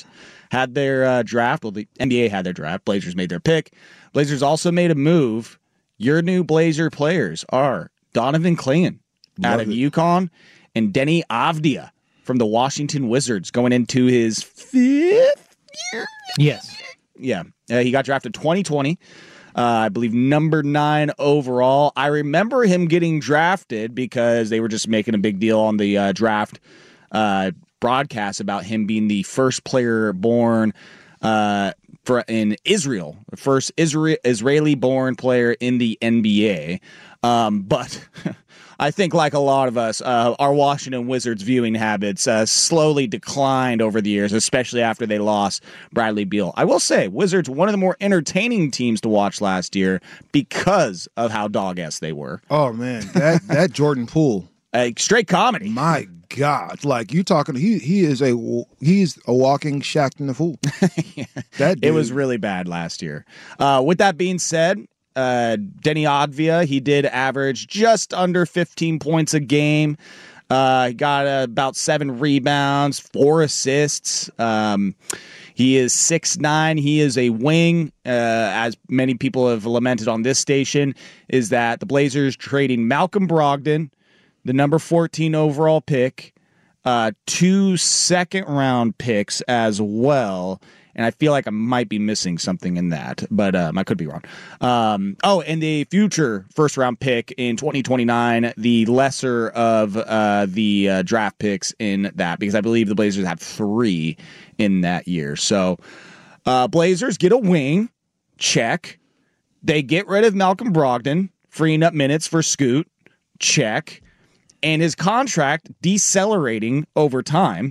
had their uh, draft. Well, the N B A had their draft. Blazers made their pick. Blazers also made a move. Your new Blazer players are Donovan Clayton out of UConn and Denny Avdia from the Washington Wizards going into his fifth year. Yes. Yeah. Uh, he got drafted twenty twenty. Uh, I believe number nine overall. I remember him getting drafted because they were just making a big deal on the uh, draft uh, broadcast about him being the first player born uh, for in Israel, the first Israel Israeli-born player in the N B A. Um, but I think, like a lot of us, uh, our Washington Wizards viewing habits uh, slowly declined over the years, especially after they lost Bradley Beal. I will say, Wizards, one of the more entertaining teams to watch last year because of how dog-ass they were. Oh, man, that, that Jordan Poole. Uh, straight comedy. My God. Like, you talking, he he is a, he's a walking Shaqtin' a Fool. yeah. That dude. It was really bad last year. Uh, with that being said, Uh, Denny Avdia, he did average just under fifteen points a game. Uh, got uh, about seven rebounds, four assists. Um, he is six nine. He is a wing. Uh, as many people have lamented on this station, is that the Blazers trading Malcolm Brogdon, the number fourteen overall pick, uh, two second round picks as well. And I feel like I might be missing something in that, but um, I could be wrong. Um, oh, and the future first-round pick in twenty twenty-nine, the lesser of uh, the uh, draft picks in that, because I believe the Blazers have three in that year. So uh, Blazers get a wing, check. They get rid of Malcolm Brogdon, freeing up minutes for Scoot, check. And his contract decelerating over time.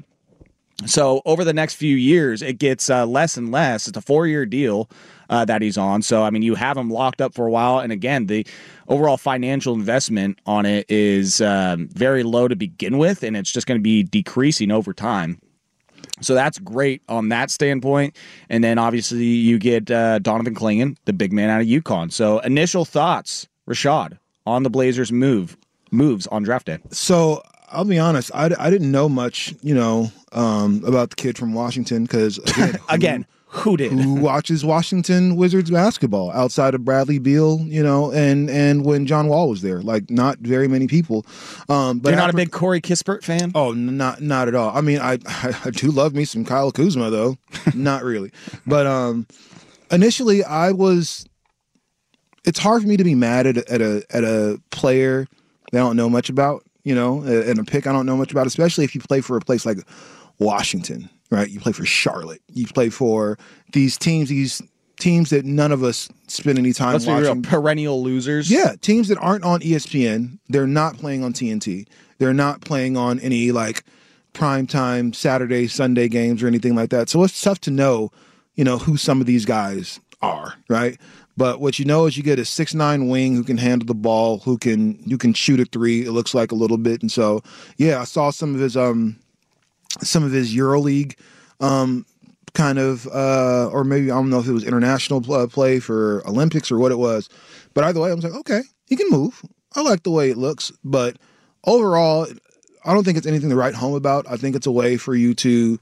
So over the next few years, it gets uh, less and less. It's a four-year deal uh, that he's on. So, I mean, you have him locked up for a while. And again, the overall financial investment on it is um, very low to begin with, and it's just going to be decreasing over time. So that's great on that standpoint. And then obviously you get uh, Donovan Clayton, the big man out of UConn. So initial thoughts, Rashad, on the Blazers' move moves on draft day. So I'll be honest, I, I didn't know much, you know, um, about the kid from Washington because, again, again who, who did? Who watches Washington Wizards basketball outside of Bradley Beal, you know, and, and when John Wall was there? Like, not very many people. Um, but You're not after, a big Corey Kispert fan? Oh, not not at all. I mean, I, I, I do love me some Kyle Kuzma, though. Not really. But um, initially, I was – it's hard for me to be mad at, at, a, at a player that I don't know much about. You know, and a pick I don't know much about, especially if you play for a place like Washington, right? You play for Charlotte. You play for these teams, these teams that none of us spend any time Let's watching. Be real, perennial losers. Yeah, teams that aren't on E S P N. They're not playing on T N T. They're not playing on any like primetime Saturday, Sunday games or anything like that. So it's tough to know, you know, who some of these guys are, right? But what you know is you get a six nine wing who can handle the ball, who can you can shoot a three. It looks like a little bit, and so yeah, I saw some of his um some of his EuroLeague um kind of uh or maybe I don't know if it was international play for Olympics or what it was, but either way, I was like, okay, he can move. I like the way it looks, but overall, I don't think it's anything to write home about. I think it's a way for you to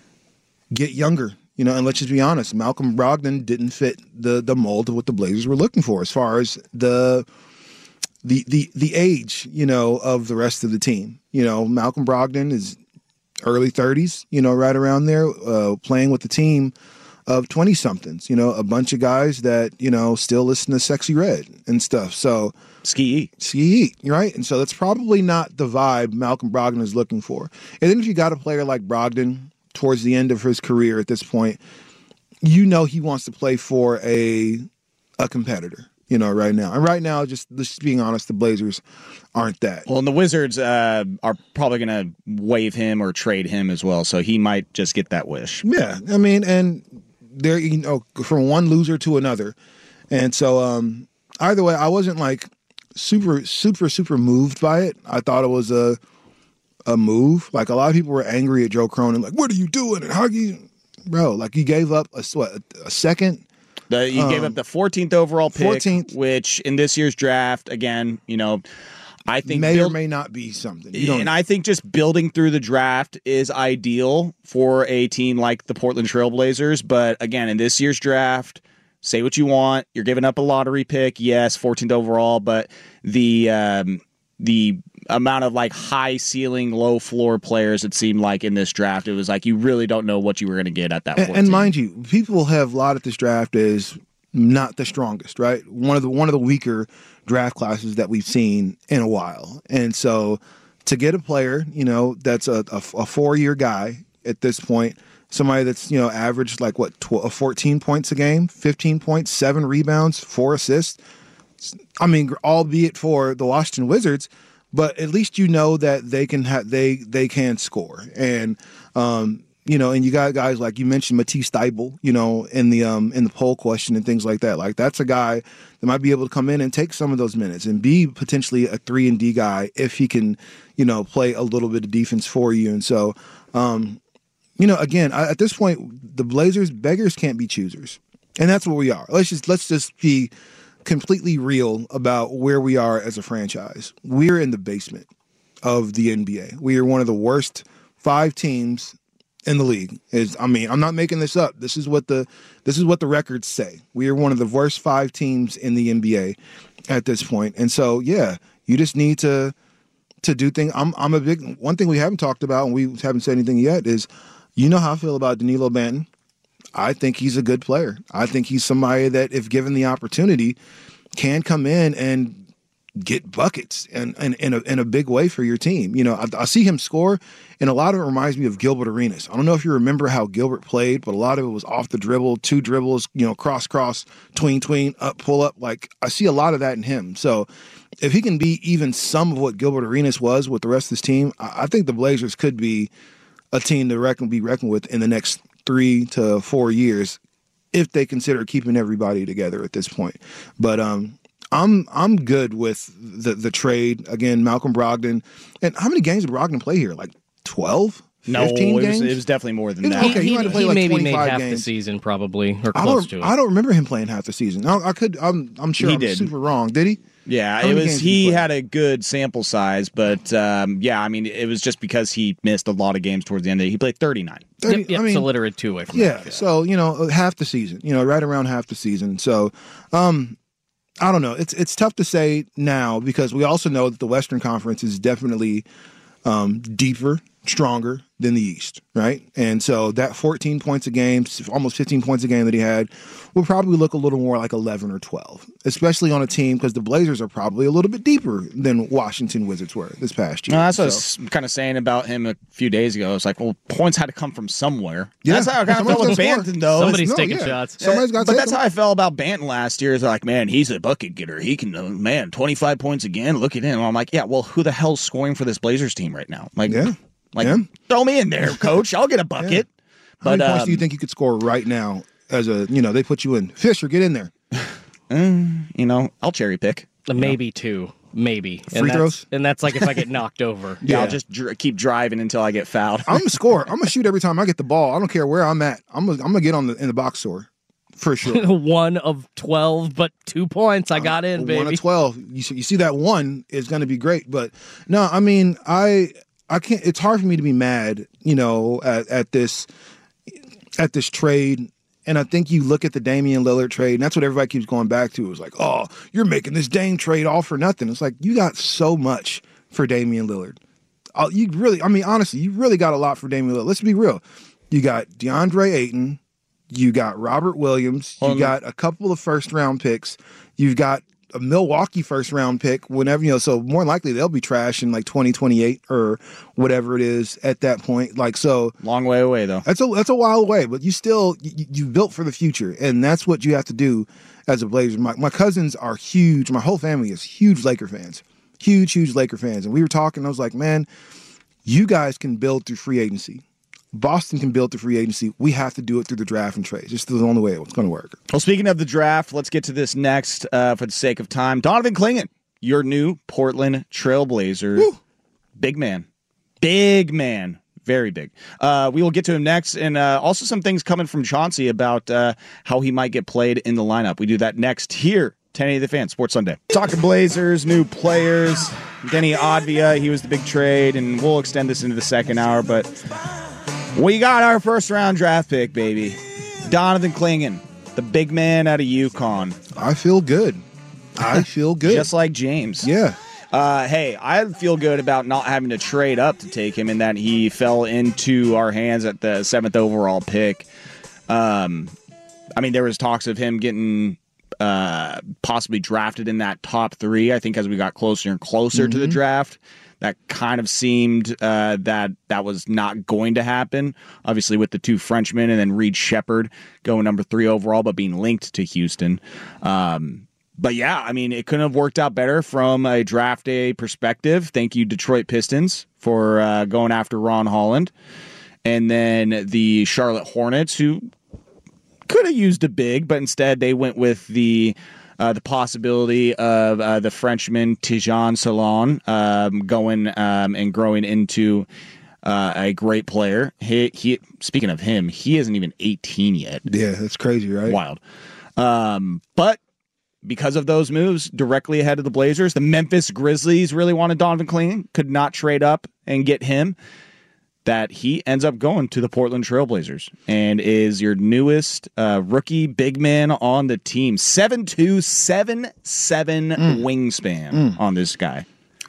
get younger. You know, and let's just be honest, Malcolm Brogdon didn't fit the the mold of what the Blazers were looking for as far as the the the the age, you know, of the rest of the team. You know, Malcolm Brogdon is early thirties, you know, right around there, uh, playing with the team of twenty-somethings, you know, a bunch of guys that, you know, still listen to Sexy Red and stuff. So Ski Ski right? And so that's probably not the vibe Malcolm Brogdon is looking for. And then if you got a player like Brogdon towards the end of his career at this point, you know he wants to play for a a competitor, you know, right now. And right now, just, just being honest, the Blazers aren't that. Well, and the Wizards uh, are probably going to waive him or trade him as well, so he might just get that wish. Yeah, I mean, and they're, you know, from one loser to another. And so um, either way, I wasn't like super, super, super moved by it. I thought it was a a move. Like, a lot of people were angry at Joe Cronin, like, what are you doing? And how you, bro, like, you gave up a, what, a second. The, you um, gave up the fourteenth overall pick, fourteenth. Which in this year's draft, again, you know, I think may build, or may not be something. You don't and I think just building through the draft is ideal for a team like the Portland Trailblazers. But again, in this year's draft, say what you want. You're giving up a lottery pick, yes, fourteenth overall, but the um, the amount of like high ceiling, low floor players it seemed like in this draft, it was like you really don't know what you were going to get at that. And, and mind you, people have lauded this draft as not the strongest, right? One of the one of the weaker draft classes that we've seen in a while, and so to get a player, you know, that's a, a, a four year guy at this point. Somebody that's, you know, averaged like what, twelve, fourteen points a game, fifteen points, seven rebounds, four assists. I mean, albeit for the Washington Wizards, but at least you know that they can have they they can score. And um, you know, and you got guys like you mentioned Matisse Thybulle, you know, in the um in the poll question and things like that. Like that's a guy that might be able to come in and take some of those minutes and be potentially a three and D guy if he can, you know, play a little bit of defense for you. And so. Um, You know, again, at this point, the Blazers, beggars can't be choosers, and that's where we are. Let's just let's just be completely real about where we are as a franchise. We're in the basement of the N B A. We are one of the worst five teams in the league. Is I mean, I'm not making this up. This is what the this is what the records say. We are one of the worst five teams in the N B A at this point, and so yeah, you just need to to do things. I'm I'm a big one thing we haven't talked about, and we haven't said anything yet is. You know how I feel about Danilo Banton. I think he's a good player. I think he's somebody that, if given the opportunity, can come in and get buckets and, and in, a, in a big way for your team. You know, I, I see him score, and a lot of it reminds me of Gilbert Arenas. I don't know if you remember how Gilbert played, but a lot of it was off the dribble, two dribbles, you know, cross, cross, tween, tween, up, pull up. Like, I see a lot of that in him. So if he can be even some of what Gilbert Arenas was with the rest of his team, I, I think the Blazers could be a team to reckon, be reckoned with in the next three to four years if they consider keeping everybody together at this point. But um, I'm I'm good with the the trade. Again, Malcolm Brogdon. And how many games did Brogdon play here? Like twelve? No, fifteen it games? was, it was definitely more than It- that. okay, he, he might have played he like maybe made twenty-five half games. the season, probably, or I close don't, to it. I don't remember him playing half the season. I, I could. I'm I'm sure He I'm did. super wrong. Did he? Yeah, How it many was. games did he He play? had a good sample size, but um, yeah, I mean, it was just because he missed a lot of games towards the end of it. He played thirty-nine. thirty Yep, yep, I mean, so literally two away from Yeah, that. so, you know, half the season, you know, right around half the season. So, um, I don't know. It's it's tough to say now because we also know that the Western Conference is definitely um, deeper, stronger than the East, right? And so that fourteen points a game, almost fifteen points a game that he had, will probably look a little more like eleven or twelve, especially on a team because the Blazers are probably a little bit deeper than Washington Wizards were this past year. No, that's what So- I was kind of saying about him a few days ago. It's like, well, points had to come from somewhere. Yeah. That's how I kind of Somebody's felt with gotta score. Banton, though. Somebody's No, taking yeah. shots. Somebody's got to but take that's them. how I felt about Banton last year. It's like, man, he's a bucket getter. He can, uh, man, twenty-five points again. Look at him. I'm like, yeah, well, who the hell's scoring for this Blazers team right now? Like, Yeah. like Yeah. throw me in there, coach. I'll get a bucket. How But many points um, do you think you could score right now as a, you know, they put you in? Fisher, get in there. mm, you know, I'll cherry pick. Maybe two. Maybe. Free and that's, throws? And that's like if I get knocked over. Yeah, Yeah. I'll just dr- keep driving until I get fouled. I'm gonna score. I'm gonna shoot every time I get the ball. I don't care where I'm at. I'm gonna, I'm gonna get on the in the box score for sure. One of twelve, but two points. I got in, baby. One of twelve. You see, you see that one is gonna be great. But no, I mean, I I can't. It's hard for me to be mad, you know, at, at this at this trade. And I think you look at the Damian Lillard trade, and that's what everybody keeps going back to. It's like, oh, you're making this Dame trade all for nothing. It's like, you got so much for Damian Lillard. Uh, you really, I mean, honestly, you really got a lot for Damian Lillard. Let's be real. You got DeAndre Ayton. You got Robert Williams. You Um, got a couple of first-round picks. You've got a Milwaukee first-round pick whenever, you know, so more than likely they'll be trash in like twenty twenty-eight or whatever it is at that point. Like, so Long way away, though. that's a that's a while away, but you still you, you built for the future, and that's what you have to do as a Blazer. My my cousins are huge. My whole family is huge Laker fans, huge huge Laker fans, and we were talking. I was like, man, you guys can build through free agency. Boston can build through free agency. We have to do it through the draft and trades. It's the only way it's going to work. Well, speaking of the draft, let's get to this next uh, for the sake of time. Donovan Clingan, your new Portland Trailblazer. Woo. Big man. Big man. Very big. Uh, we will get to him next, and uh, also some things coming from Chauncey about uh, how he might get played in the lineup. We do that next here ten eighty The Fan, Sports Sunday. Talking Blazers, new players. Denny Advia, he was the big trade, and we'll extend this into the second hour, but we got our first round draft pick, baby. Donovan Clingan, the big man out of UConn. I feel good. I feel good. Just like James. Yeah. Uh, hey, I feel good about not having to trade up to take him in that he fell into our hands at the seventh overall pick. Um, I mean, there was talks of him getting uh, possibly drafted in that top three. I think as we got closer and closer mm-hmm. to the draft, that kind of seemed uh, that that was not going to happen. Obviously, with the two Frenchmen and then Reed Shepherd going number three overall, but being linked to Houston. Um, But yeah, I mean, it couldn't have worked out better from a draft day perspective. Thank you, Detroit Pistons, for uh, going after Ron Holland. And then the Charlotte Hornets, who could have used a big, but instead they went with the uh, the possibility of uh, the Frenchman Tijan Salon um, going um, and growing into uh, a great player. He, he, speaking of him, he isn't even eighteen yet. Yeah, that's crazy, right? Wild. Um, but because of those moves, directly ahead of the Blazers, the Memphis Grizzlies really wanted Donovan Clingan, could not trade up and get him. That he ends up going to the Portland Trailblazers and is your newest uh, rookie big man on the team. seven two, seven seven mm. wingspan mm. on this guy.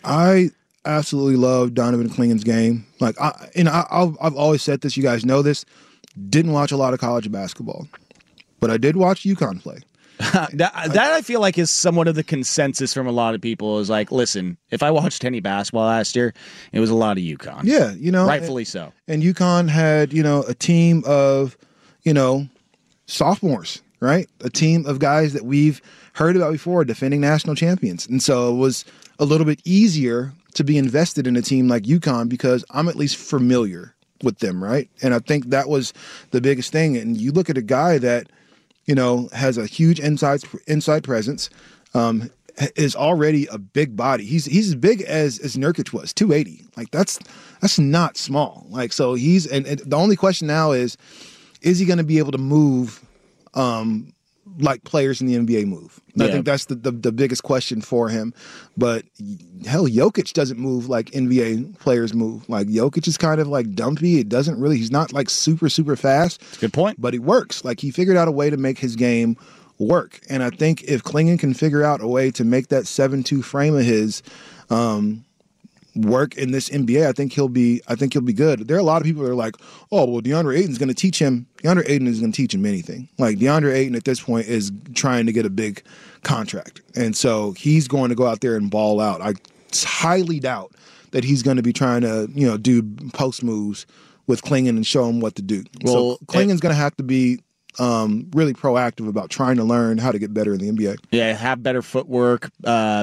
I absolutely love Donovan Clingan's game. Like, I, and I, I've, I've always said this, you guys know this, didn't watch a lot of college basketball, but I did watch UConn play. that, that I feel like is somewhat of the consensus from a lot of people is like, listen, if I watched any basketball last year, it was a lot of UConn. Yeah, you know. Rightfully and, so. And UConn had, you know, a team of, you know, sophomores, right? A team of guys that we've heard about before, defending national champions. And so it was a little bit easier to be invested in a team like UConn because I'm at least familiar with them, right? And I think that was the biggest thing. And you look at a guy that, you know, has a huge inside inside presence, um, is already a big body. He's he's as big as as Nurkic was, two eighty. Like that's that's not small. Like so he's and, and the only question now is, is he going to be able to move, um, like players in the N B A move? Yeah. I think that's the, the the biggest question for him. But hell, Jokic doesn't move like N B A players move. Like Jokic is kind of like dumpy. It doesn't really. He's not like super super fast. That's a good point. But he works. Like he figured out a way to make his game work. And I think if Clingan can figure out a way to make that seven two frame of his um, work in this N B A, I think he'll be. I think he'll be good. There are a lot of people that are like, "Oh, well, DeAndre Ayton's going to teach him." DeAndre Ayton is going to teach him anything. Like DeAndre Ayton at this point is trying to get a big contract, and so he's going to go out there and ball out. I highly doubt that he's going to be trying to, you know, do post moves with Clingan and show him what to do. Well, so Clingan's going to have to be um, really proactive about trying to learn how to get better in the N B A. Yeah, have better footwork. Uh,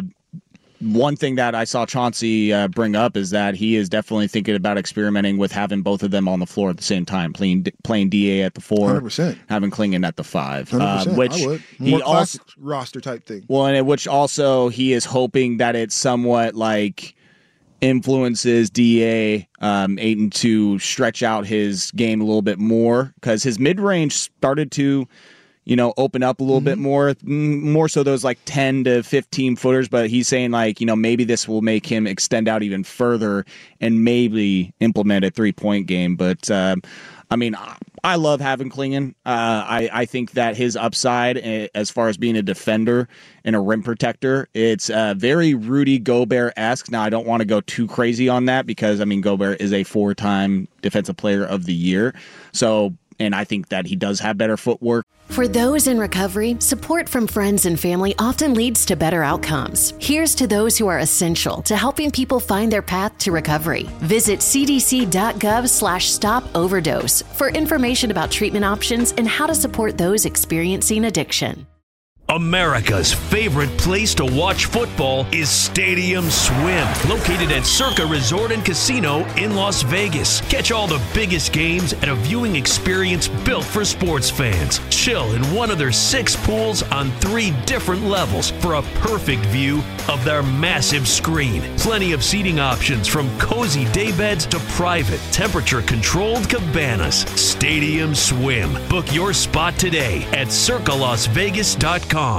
one thing that I saw Chauncey uh, bring up is that he is definitely thinking about experimenting with having both of them on the floor at the same time, playing playing D A at the four, one hundred percent. Having Clingan at the five, one hundred percent. Uh, which I would. More he classic also roster type thing. Well, and which also he is hoping that it somewhat like influences D A um, Ayton to stretch out his game a little bit more because his mid range started to, you know, open up a little mm-hmm. bit more, more so those like ten to fifteen footers. But he's saying like, you know, maybe this will make him extend out even further and maybe implement a three point game. But um, I mean, I love having Clingan. Uh, I, I think that his upside as far as being a defender and a rim protector, it's uh, very Rudy Gobert-esque. Now, I don't want to go too crazy on that because, I mean, Gobert is a four-time Defensive Player of the Year. So, and I think that he does have better footwork. For those in recovery, support from friends and family often leads to better outcomes. Here's to those who are essential to helping people find their path to recovery. Visit cdc.gov slash stop overdose for information about treatment options and how to support those experiencing addiction. America's favorite place to watch football is Stadium Swim, located at Circa Resort and Casino in Las Vegas. Catch all the biggest games at a viewing experience built for sports fans. Chill in one of their six pools on three different levels for a perfect view of their massive screen. Plenty of seating options from cozy daybeds to private, temperature-controlled cabanas. Stadium Swim. Book your spot today at circa las vegas dot com.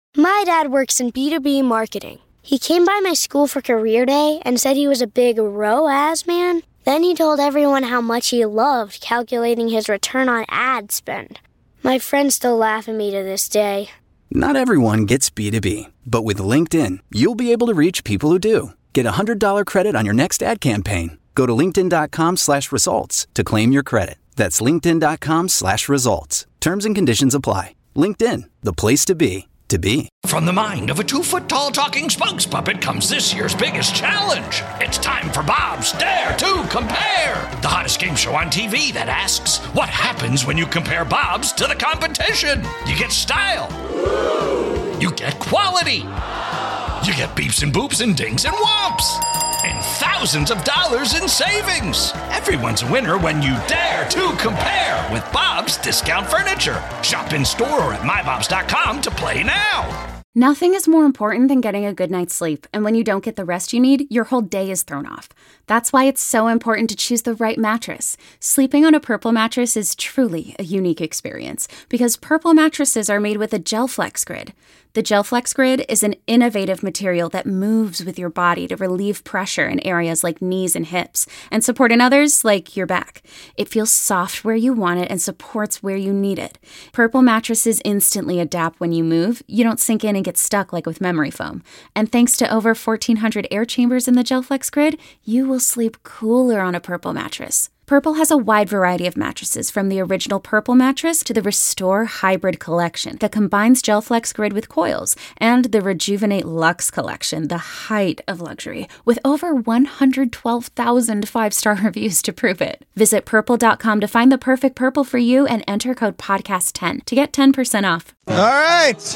My dad works in B two B marketing. He came by my school for career day and said he was a big R O A S man. Then he told everyone how much he loved calculating his return on ad spend. My friends still laugh at me to this day. Not everyone gets B two B, but with LinkedIn, you'll be able to reach people who do. Get a one hundred dollars credit on your next ad campaign. Go to linkedin.com slash results to claim your credit. That's linkedin.com slash results. Terms and conditions apply. LinkedIn, the place to be, to be. From the mind of a two-foot-tall talking spokes puppet comes this year's biggest challenge. It's time for Bob's Dare to Compare, the hottest game show on T V that asks, what happens when you compare Bob's to the competition? You get style. You get quality. You get beeps and boops and dings and whomps. And thousands of dollars in savings. Everyone's a winner when you dare to compare with Bob's Discount Furniture. Shop in store or at my bobs dot com to play now. Nothing is more important than getting a good night's sleep, and when you don't get the rest you need, your whole day is thrown off. That's why it's so important to choose the right mattress. Sleeping on a Purple mattress is truly a unique experience, because Purple mattresses are made with a GelFlex Grid. The GelFlex Grid is an innovative material that moves with your body to relieve pressure in areas like knees and hips, and support in others like your back. It feels soft where you want it and supports where you need it. Purple mattresses instantly adapt when you move. You don't sink in and get stuck like with memory foam. And thanks to over fourteen hundred air chambers in the GelFlex Grid, you will sleep cooler on a Purple mattress. Purple has a wide variety of mattresses, from the original Purple mattress to the Restore Hybrid collection that combines GelFlex Grid with coils, and the Rejuvenate Luxe collection, the height of luxury, with over one hundred twelve thousand five-star reviews to prove it. Visit purple dot com to find the perfect Purple for you and enter code podcast ten to get ten percent off. All right.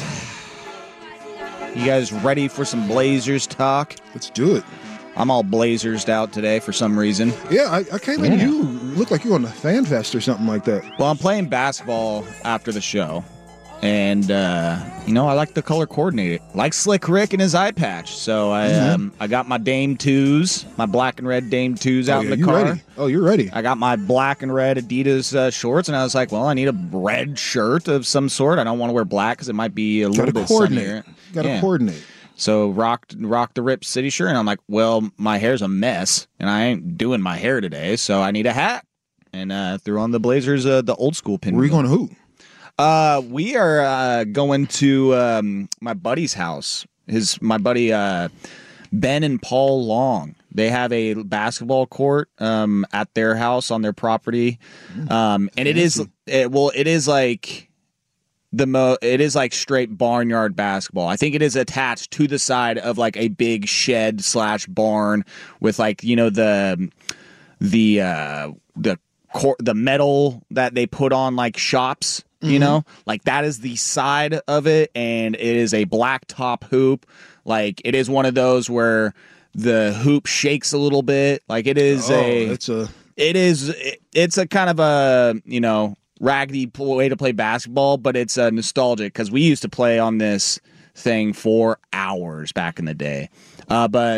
You guys ready for some Blazers talk? Let's do it. I'm all Blazersed out today for some reason. Yeah, I, I came in. Yeah. You look like you on a fan fest or something like that. Well, I'm playing basketball after the show, and uh, you know I like the color coordinated, like Slick Rick and his eye patch. So I mm-hmm. um, I got my Dame twos, my black and red Dame twos out oh, yeah, in the you car. Ready? Oh, you're ready. I got my black and red Adidas uh, shorts, and I was like, well, I need a red shirt of some sort. I don't want to wear black because it might be a Gotta little bit coordinate. sunnier. Got to yeah. coordinate. So rocked rock the Rip City shirt, and I'm like, well, my hair's a mess, and I ain't doing my hair today, so I need a hat. And uh, threw on the Blazers, uh, the old school pin. Where are you going to who? Uh, we are uh, going to um, my buddy's house. His my buddy uh, Ben and Paul Long. They have a basketball court um, at their house on their property, um, and it is it, well, it is like. The mo it is like straight barnyard basketball. I think it is attached to the side of like a big shed slash barn with like, you know, the the uh the cor- the metal that they put on like shops, you mm-hmm. know, like that is the side of it, and it is a black top hoop. Like it is one of those where the hoop shakes a little bit. Like it is oh, a it's a it is it, it's a kind of a, you know, raggedy way to play basketball, but it's uh, nostalgic because we used to play on this thing for hours back in the day. Uh, but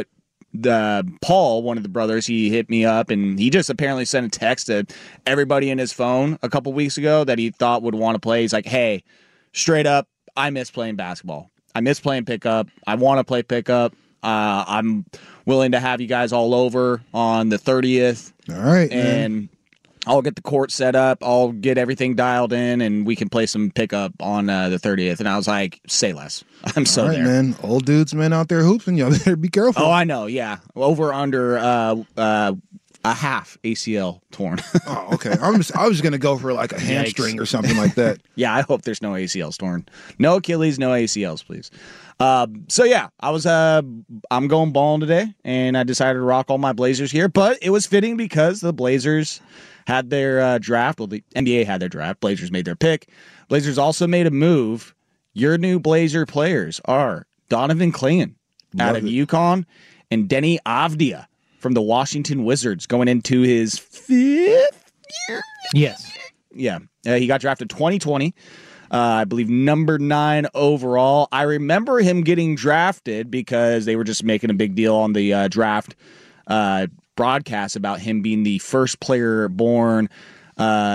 the Paul, one of the brothers, he hit me up, and he just apparently sent a text to everybody in his phone a couple weeks ago that he thought would want to play. He's like, hey, straight up, I miss playing basketball. I miss playing pickup. I want to play pickup. Uh, I'm willing to have you guys all over on the thirtieth. All right, and man. I'll get the court set up. I'll get everything dialed in, and we can play some pickup on uh, the thirtieth. And I was like, say less. I'm so All right, there. man. Old dudes, man, out there hooping. Y'all better be careful. Oh, I know. Yeah. Over under uh, uh, a half A C L torn. Oh, okay. I'm just, I was going to go for like a hamstring Yikes. or something like that. Yeah, I hope there's no A C Ls torn. No Achilles, no A C Ls, please. Uh, so yeah, I was uh, I'm going balling today, and I decided to rock all my Blazers here. But it was fitting because the Blazers had their uh, draft. Well, the N B A had their draft. Blazers made their pick. Blazers also made a move. Your new Blazer players are Donovan Clayton out of UConn and Denny Avdia from the Washington Wizards going into his fifth year. Yes. Yeah. Uh, he got drafted twenty twenty. Uh, I believe number nine overall. I remember him getting drafted because they were just making a big deal on the uh, draft uh, broadcast about him being the first player born uh,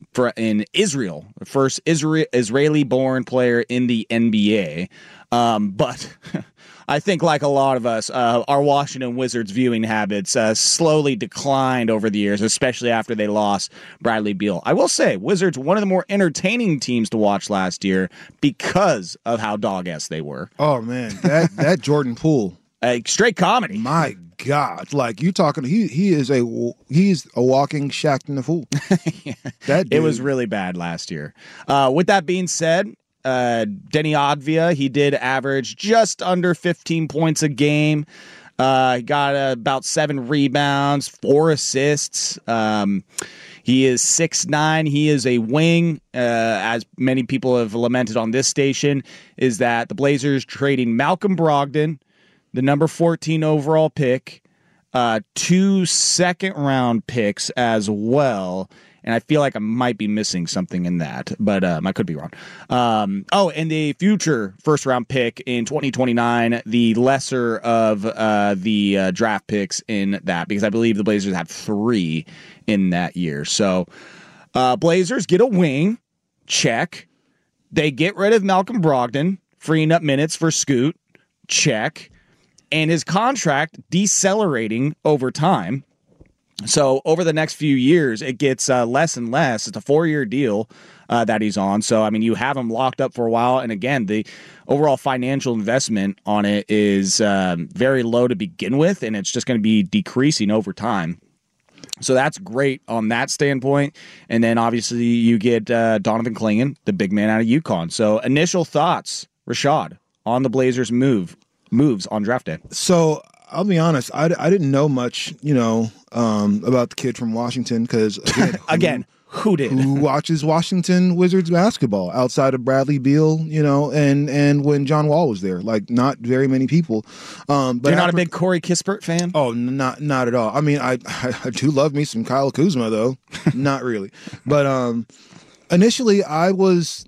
for in Israel, the first Israel Israeli-born player in the N B A. Um, but I think, like a lot of us, uh, our Washington Wizards viewing habits uh, slowly declined over the years, especially after they lost Bradley Beal. I will say, Wizards, one of the more entertaining teams to watch last year because of how dog-ass they were. Oh, man, that, that Jordan Poole. Uh, straight comedy. My God, like you talking, he he is a he's a walking Shaqtin' a Fool. yeah. That dude. It was really bad last year. Uh, with that being said, uh, Denny Advia, he did average just under fifteen points a game. Uh, he got uh, about seven rebounds, four assists. Um, he is six nine. He is a wing. Uh, as many people have lamented on this station, is that the Blazers trading Malcolm Brogdon, the number fourteen overall pick, uh, two second round picks as well. And I feel like I might be missing something in that, but um, I could be wrong. Um, oh, and the future first round pick in twenty twenty-nine, the lesser of uh, the uh, draft picks in that, because I believe the Blazers have three in that year. So uh, Blazers get a wing, check. They get rid of Malcolm Brogdon, freeing up minutes for Scoot, check. And his contract decelerating over time. So over the next few years, it gets uh, less and less. It's a four-year deal uh, that he's on. So, I mean, you have him locked up for a while. And again, the overall financial investment on it is um, very low to begin with, and it's just going to be decreasing over time. So that's great on that standpoint. And then obviously you get uh, Donovan Clingan, the big man out of UConn. So initial thoughts, Rashad, on the Blazers' move. moves on draft day. So I'll be honest, I, I didn't know much, you know, um, about the kid from Washington because, again, who, again, who did? Who watches Washington Wizards basketball outside of Bradley Beal, you know, and, and when John Wall was there? Like, not very many people. Um, but You're not after, a big Corey Kispert fan? Oh, not not at all. I mean, I, I, I do love me some Kyle Kuzma, though. Not really. But um, initially, I was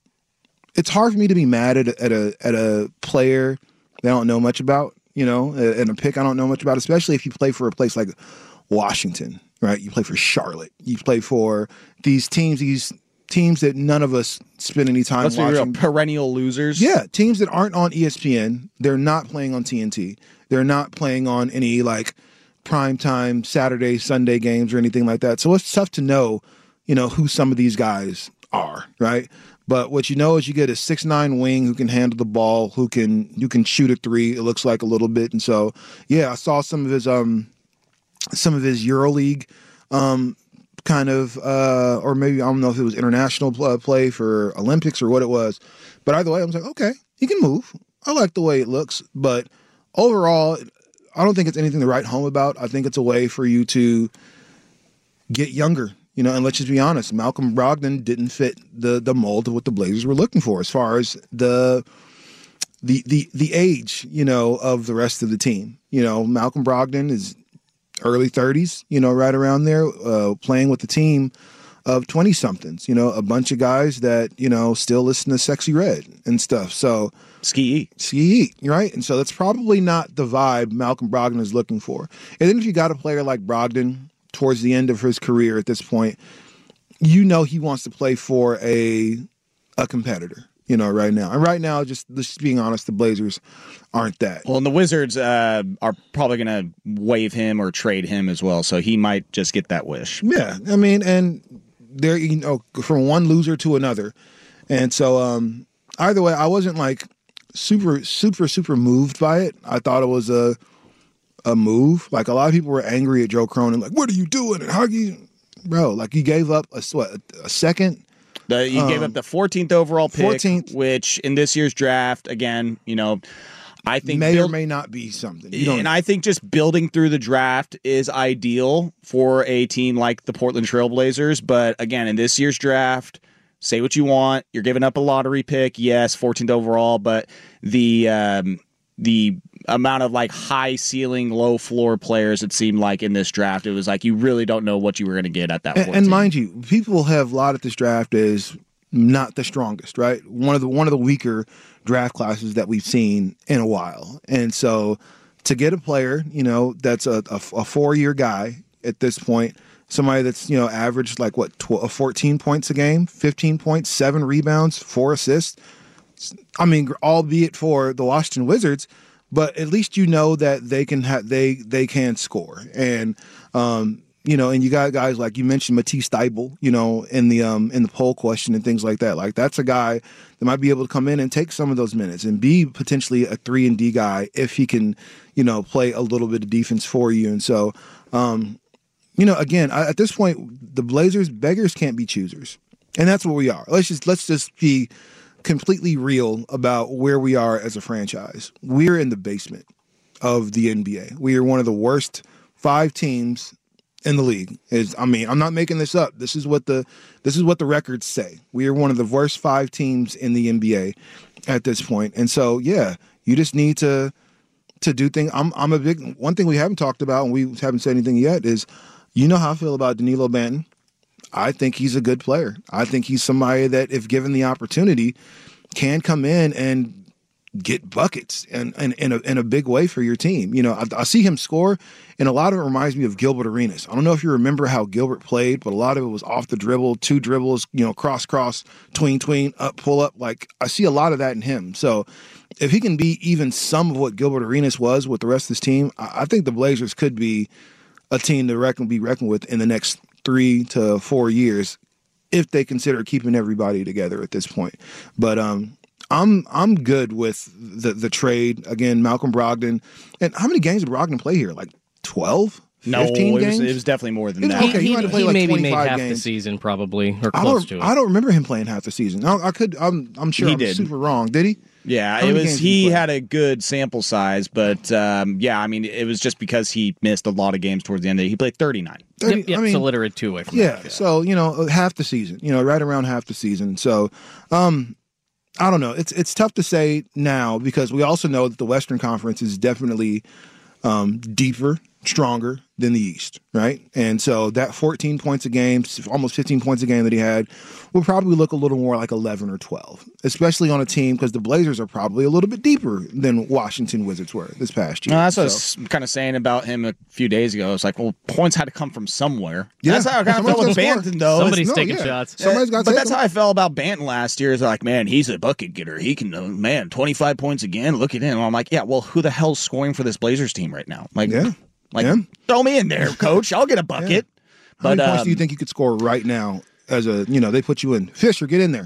– it's hard for me to be mad at, at a at a player – they don't know much about, you know, and a pick I don't know much about, especially if you play for a place like Washington, right? You play for Charlotte. You play for these teams, these teams that none of us spend any time Let's watching. Be real, perennial losers. Yeah, teams that aren't on E S P N. They're not playing on T N T. They're not playing on any like primetime Saturday, Sunday games or anything like that. So it's tough to know, you know, who some of these guys are, right? But what you know is you get a six nine wing who can handle the ball, who can you can shoot a three, it looks like a little bit. And so, yeah, I saw some of his um some of his EuroLeague um kind of uh or maybe I don't know if it was international play for Olympics or what it was. But either way, I was like, okay, he can move. I like the way it looks. But overall, I don't think it's anything to write home about. I think it's a way for you to get younger. You know, and let's just be honest, Malcolm Brogdon didn't fit the the mold of what the Blazers were looking for as far as the the the the age, you know, of the rest of the team. You know, Malcolm Brogdon is early thirties, you know, right around there, uh, playing with the team of twenty-somethings, you know, a bunch of guys that, you know, still listen to Sexy Red and stuff. So Ski Ski right? And so that's probably not the vibe Malcolm Brogdon is looking for. And then if you got a player like Brogdon towards the end of his career at this point, you know he wants to play for a a competitor, you know, right now. And right now, just, just being honest, the Blazers aren't that. Well, and the Wizards uh, are probably going to waive him or trade him as well, so he might just get that wish. Yeah, I mean, and they're, you know, from one loser to another. And so um, either way, I wasn't like super, super, super moved by it. I thought it was a a move. Like, a lot of people were angry at Joe Cronin, like, what are you doing? And how you, bro, like, you gave up a, what, a second. The, you um, gave up the fourteenth overall pick, fourteenth which in this year's draft, again, you know, I think may build, or may not be something. You and I think just building through the draft is ideal for a team like the Portland Trailblazers. But again, in this year's draft, say what you want. You're giving up a lottery pick, yes, fourteenth overall, but the um, the amount of like high ceiling, low floor players it seemed like in this draft, it was like you really don't know what you were going to get at that point. And, and mind you, people have lauded this draft as not the strongest, right? One of the one of the weaker draft classes that we've seen in a while. And so to get a player, you know, that's a, a, a four-year guy at this point, somebody that's, you know, averaged like what, twelve, fourteen points a game, fifteen points, seven rebounds, four assists. I mean, albeit for the Washington Wizards, but at least you know that they can have they they can score. And um, you know, and you got guys like you mentioned Matisse Thybulle, you know, in the um in the poll question and things like that. Like that's a guy that might be able to come in and take some of those minutes and be potentially a three and D guy if he can, you know, play a little bit of defense for you. And so, um, you know, again, I, at this point, the Blazers beggars can't be choosers, and that's what we are. Let's just let's just be completely real about where we are as a franchise. We're in the basement of the N B A. We are one of the worst five teams in the league. Is I mean, I'm not making this up. This is what the this is what the records say. We are one of the worst five teams in the N B A at this point. And so, yeah, you just need to to do things. I'm I'm a big one thing we haven't talked about and we haven't said anything yet is, you know how I feel about Danilo Banton. I think he's a good player. I think he's somebody that, if given the opportunity, can come in and get buckets and in, in, in, a, in a big way for your team. You know, I, I see him score, and a lot of it reminds me of Gilbert Arenas. I don't know if you remember how Gilbert played, but a lot of it was off the dribble, two dribbles, you know, cross, cross, tween, tween, up, pull up. Like, I see a lot of that in him. So if he can be even some of what Gilbert Arenas was with the rest of his team, I, I think the Blazers could be a team to reckon, be reckoned with in the next three to four years if they consider keeping everybody together at this point. But um, I'm I'm good with the the trade. Again, Malcolm Brogdon. And how many games did Brogdon play here? Like twelve? No, fifteen it was, games? it was definitely more than It- that. okay, he he might have played he like maybe made twenty-five half games. the season, probably, or I close don't, to it. I don't remember him playing half the season. I, I could. I'm I'm sure He I'm did. super wrong. Did he? Yeah, How it many was. games did he He play? had a good sample size, but um, yeah, I mean, it was just because he missed a lot of games towards the end. Of it. He played thirty-nine. thirty Yep, yep, I mean, so literally two away from Yeah, that. so, you know, half the season, you know, right around half the season. So, um, I don't know. It's it's tough to say now because we also know that the Western Conference is definitely um, deeper, stronger than the East, right? And so that fourteen points a game, almost fifteen points a game that he had, will probably look a little more like eleven or twelve, especially on a team because the Blazers are probably a little bit deeper than Washington Wizards were this past year. No, that's what So- I was kind of saying about him a few days ago. It's like, well, points had to come from somewhere. Yeah, That's how I kind of somebody's felt with gotta score. Banton, though. Somebody's No, taking yeah. shots. Somebody's got But to that's how I felt about Banton last year. Is like, man, he's a bucket getter. He can, uh, man, twenty-five points again. Look at him. I'm like, yeah, well, who the hell's scoring for this Blazers team right now? Like, Yeah. like Yeah. throw me in there, coach. I'll get a bucket. How But many points um, do you think you could score right now as a, you know, they put you in? Fisher, get in there.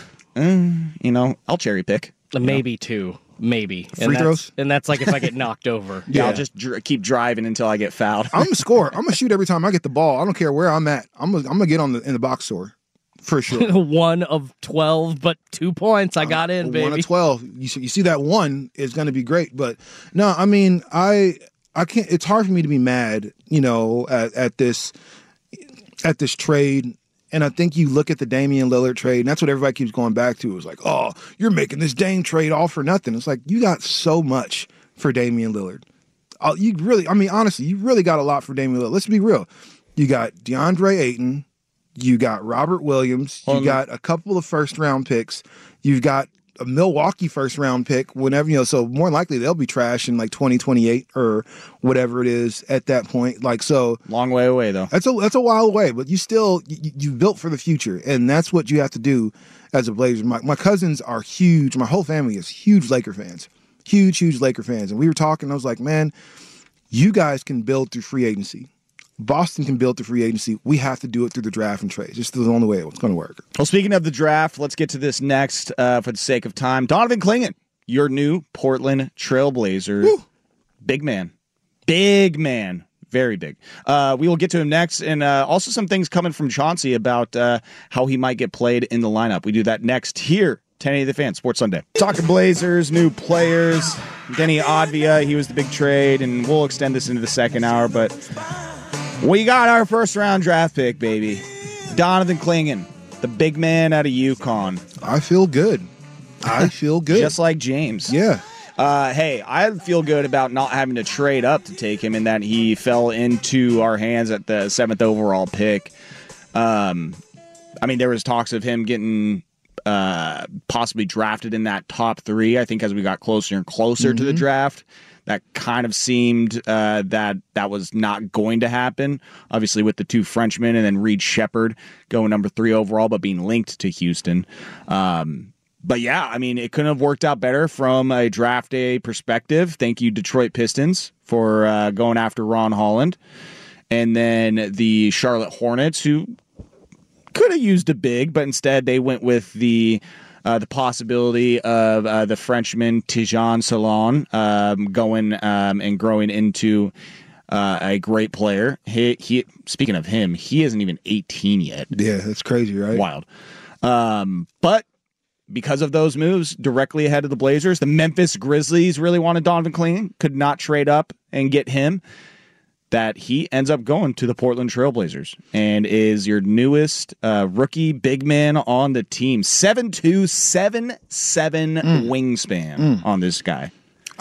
mm, you know, I'll cherry pick. Maybe two, maybe Free and that's, throws? and that's like if I get knocked over. Yeah, Yeah. I'll just dr- keep driving until I get fouled. I'm going to score. I'm going to shoot every time I get the ball. I don't care where I'm at. I'm going I'm to get on the in the box score for sure. One of twelve, but two points. I got in, baby. One of twelve. You see, you see that one is going to be great. But no, I mean, I I can't. It's hard for me to be mad, you know, at, at this at this trade. And I think you look at the Damian Lillard trade, and that's what everybody keeps going back to. It was like, oh, you're making this Dame trade all for nothing. It's like, you got so much for Damian Lillard. Uh, you really, I mean, honestly, you really got a lot for Damian Lillard. Let's be real. You got DeAndre Ayton. You got Robert Williams. You Um, got a couple of first-round picks. You've got a Milwaukee first-round pick whenever, you know, so more likely they'll be trash in like twenty twenty-eight or whatever it is at that point. Like, so Long way away, though. that's a that's a while away, but you still you, you built for the future, and that's what you have to do as a Blazer. My my cousins are huge. My whole family is huge Laker fans, huge huge Laker fans. And we were talking. I was like, man, you guys can build through free agency. Boston can build through free agency. We have to do it through the draft and trades. It's the only way it's going to work. Well, speaking of the draft, let's get to this next uh, for the sake of time. Donovan Clingan, your new Portland Trailblazer. Woo. Big man. Big man. Very big. Uh, we will get to him next. And uh, also some things coming from Chauncey about uh, how he might get played in the lineup. We do that next here. ten eighty The Fan, Sports Sunday. Talking Blazers, new players. Denny Advia, he was the big trade, and we'll extend this into the second hour, but we got our first round draft pick, baby. Donovan Clingan, the big man out of UConn. I feel good. I feel good. Just like James. Yeah. Uh, hey, I feel good about not having to trade up to take him in that he fell into our hands at the seventh overall pick. Um, I mean, there was talks of him getting uh, possibly drafted in that top three. I think as we got closer and closer mm-hmm. to the draft, that kind of seemed uh, that that was not going to happen. Obviously, with the two Frenchmen and then Reed Shepherd going number three overall, but being linked to Houston. Um, but yeah, I mean, it couldn't have worked out better from a draft day perspective. Thank you, Detroit Pistons, for uh, going after Ron Holland. And then the Charlotte Hornets, who could have used a big, but instead they went with the uh, the possibility of uh, the Frenchman Tijan Salon um, going um, and growing into uh, a great player. He, he speaking of him, he isn't even eighteen yet. Yeah, that's crazy, right? Wild. Um, but because of those moves, directly ahead of the Blazers, the Memphis Grizzlies really wanted Donovan Clingan, could not trade up and get him. That he ends up going to the Portland Trailblazers and is your newest uh, rookie big man on the team. seven two, seven seven mm. wingspan mm. on this guy.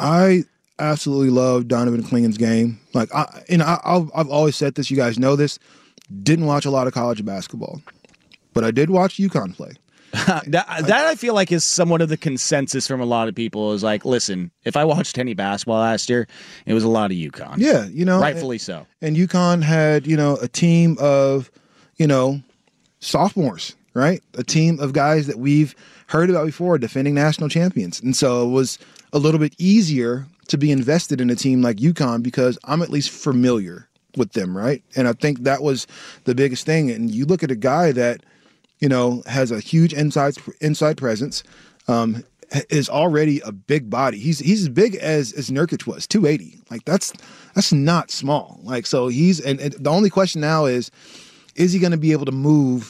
I absolutely love Donovan Clingan's game. Like, I, and I, I've, I've always said this. You guys know this. Didn't watch a lot of college basketball, but I did watch UConn play. that, that I feel like is somewhat of the consensus from a lot of people is like, listen, if I watched any basketball last year, it was a lot of UConn. Yeah, you know. Rightfully and, so. And UConn had, you know, a team of, you know, sophomores, right? A team of guys that we've heard about before, defending national champions. And so it was a little bit easier to be invested in a team like UConn because I'm at least familiar with them, right? And I think that was the biggest thing. And you look at a guy that, you know, has a huge inside inside presence, um, is already a big body. He's he's as big as as Nurkic was, two eighty. Like that's that's not small. Like so he's and, and the only question now is, is he going to be able to move,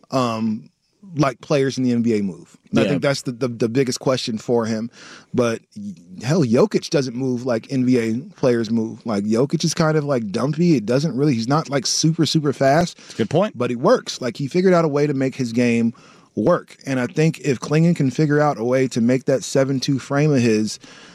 um, like players in the N B A move? Yeah. I think that's the, the the biggest question for him. But hell, Jokic doesn't move like N B A players move. Like Jokic is kind of like dumpy. It doesn't really. He's not like super super fast. That's a good point. But he works. Like he figured out a way to make his game work. And I think if Clingan can figure out a way to make that seven two frame of his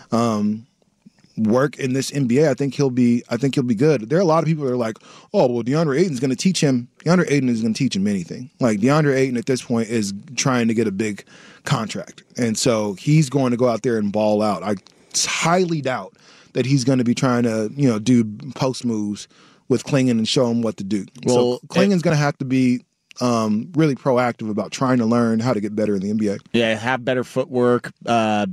um, work in this N B A, I think he'll be. I think he'll be good. There are a lot of people that are like, "Oh, well, DeAndre Ayton's going to teach him." DeAndre Ayton is going to teach him anything. Like DeAndre Ayton at this point is trying to get a big contract, and so he's going to go out there and ball out. I highly doubt that he's going to be trying to, you know, do post moves with Clingan and show him what to do. Well, so Clingan's going to have to be um, really proactive about trying to learn how to get better in the N B A. Yeah, have better footwork. Uh,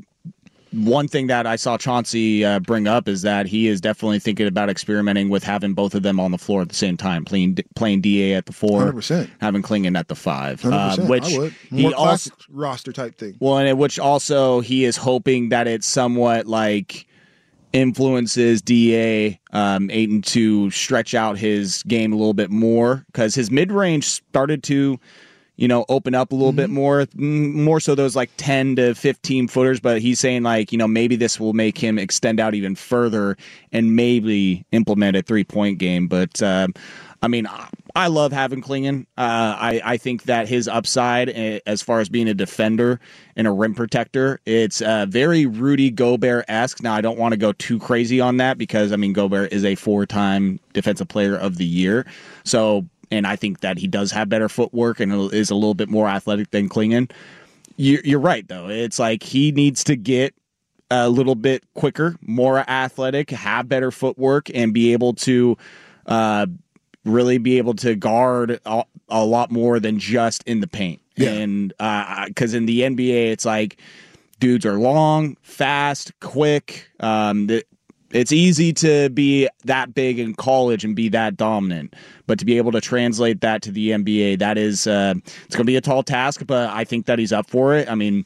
one thing that I saw Chauncey uh, bring up is that he is definitely thinking about experimenting with having both of them on the floor at the same time, playing playing D A at the four, one hundred percent having Clingan at the five, uh, which I would. he More also roster type thing. Well, and which also he is hoping that it somewhat like influences D A um, Ayton to stretch out his game a little bit more because his mid range started to, you know, open up a little mm-hmm. bit more, more so those like ten to fifteen footers. But he's saying like, you know, maybe this will make him extend out even further and maybe implement a three point game. But uh, I mean, I love having Clingan. Uh, I, I think that his upside as far as being a defender and a rim protector, it's uh, very Rudy Gobert-esque. Now, I don't want to go too crazy on that because, I mean, Gobert is a four-time Defensive Player of the Year. So, and I think that he does have better footwork and is a little bit more athletic than Clingan. You're, you're right, though. It's like he needs to get a little bit quicker, more athletic, have better footwork, and be able to uh, really be able to guard a, a lot more than just in the paint. Yeah. And because uh, in the N B A, it's like dudes are long, fast, quick. Um, the, It's easy to be that big in college and be that dominant, but to be able to translate that to the N B A, that is, uh, it's going to be a tall task, but I think that he's up for it. I mean,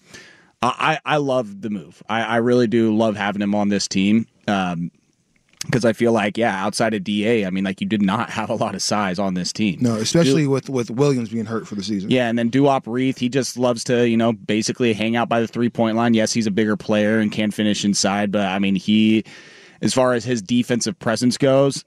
I, I love the move. I, I really do love having him on this team um, because I feel like, yeah, outside of D A, I mean, like you did not have a lot of size on this team. No, especially du- with, with Williams being hurt for the season. Yeah, and then Duop Reith, he just loves to, you know, basically hang out by the three-point line. Yes, he's a bigger player and can finish inside, but I mean, he... as far as his defensive presence goes,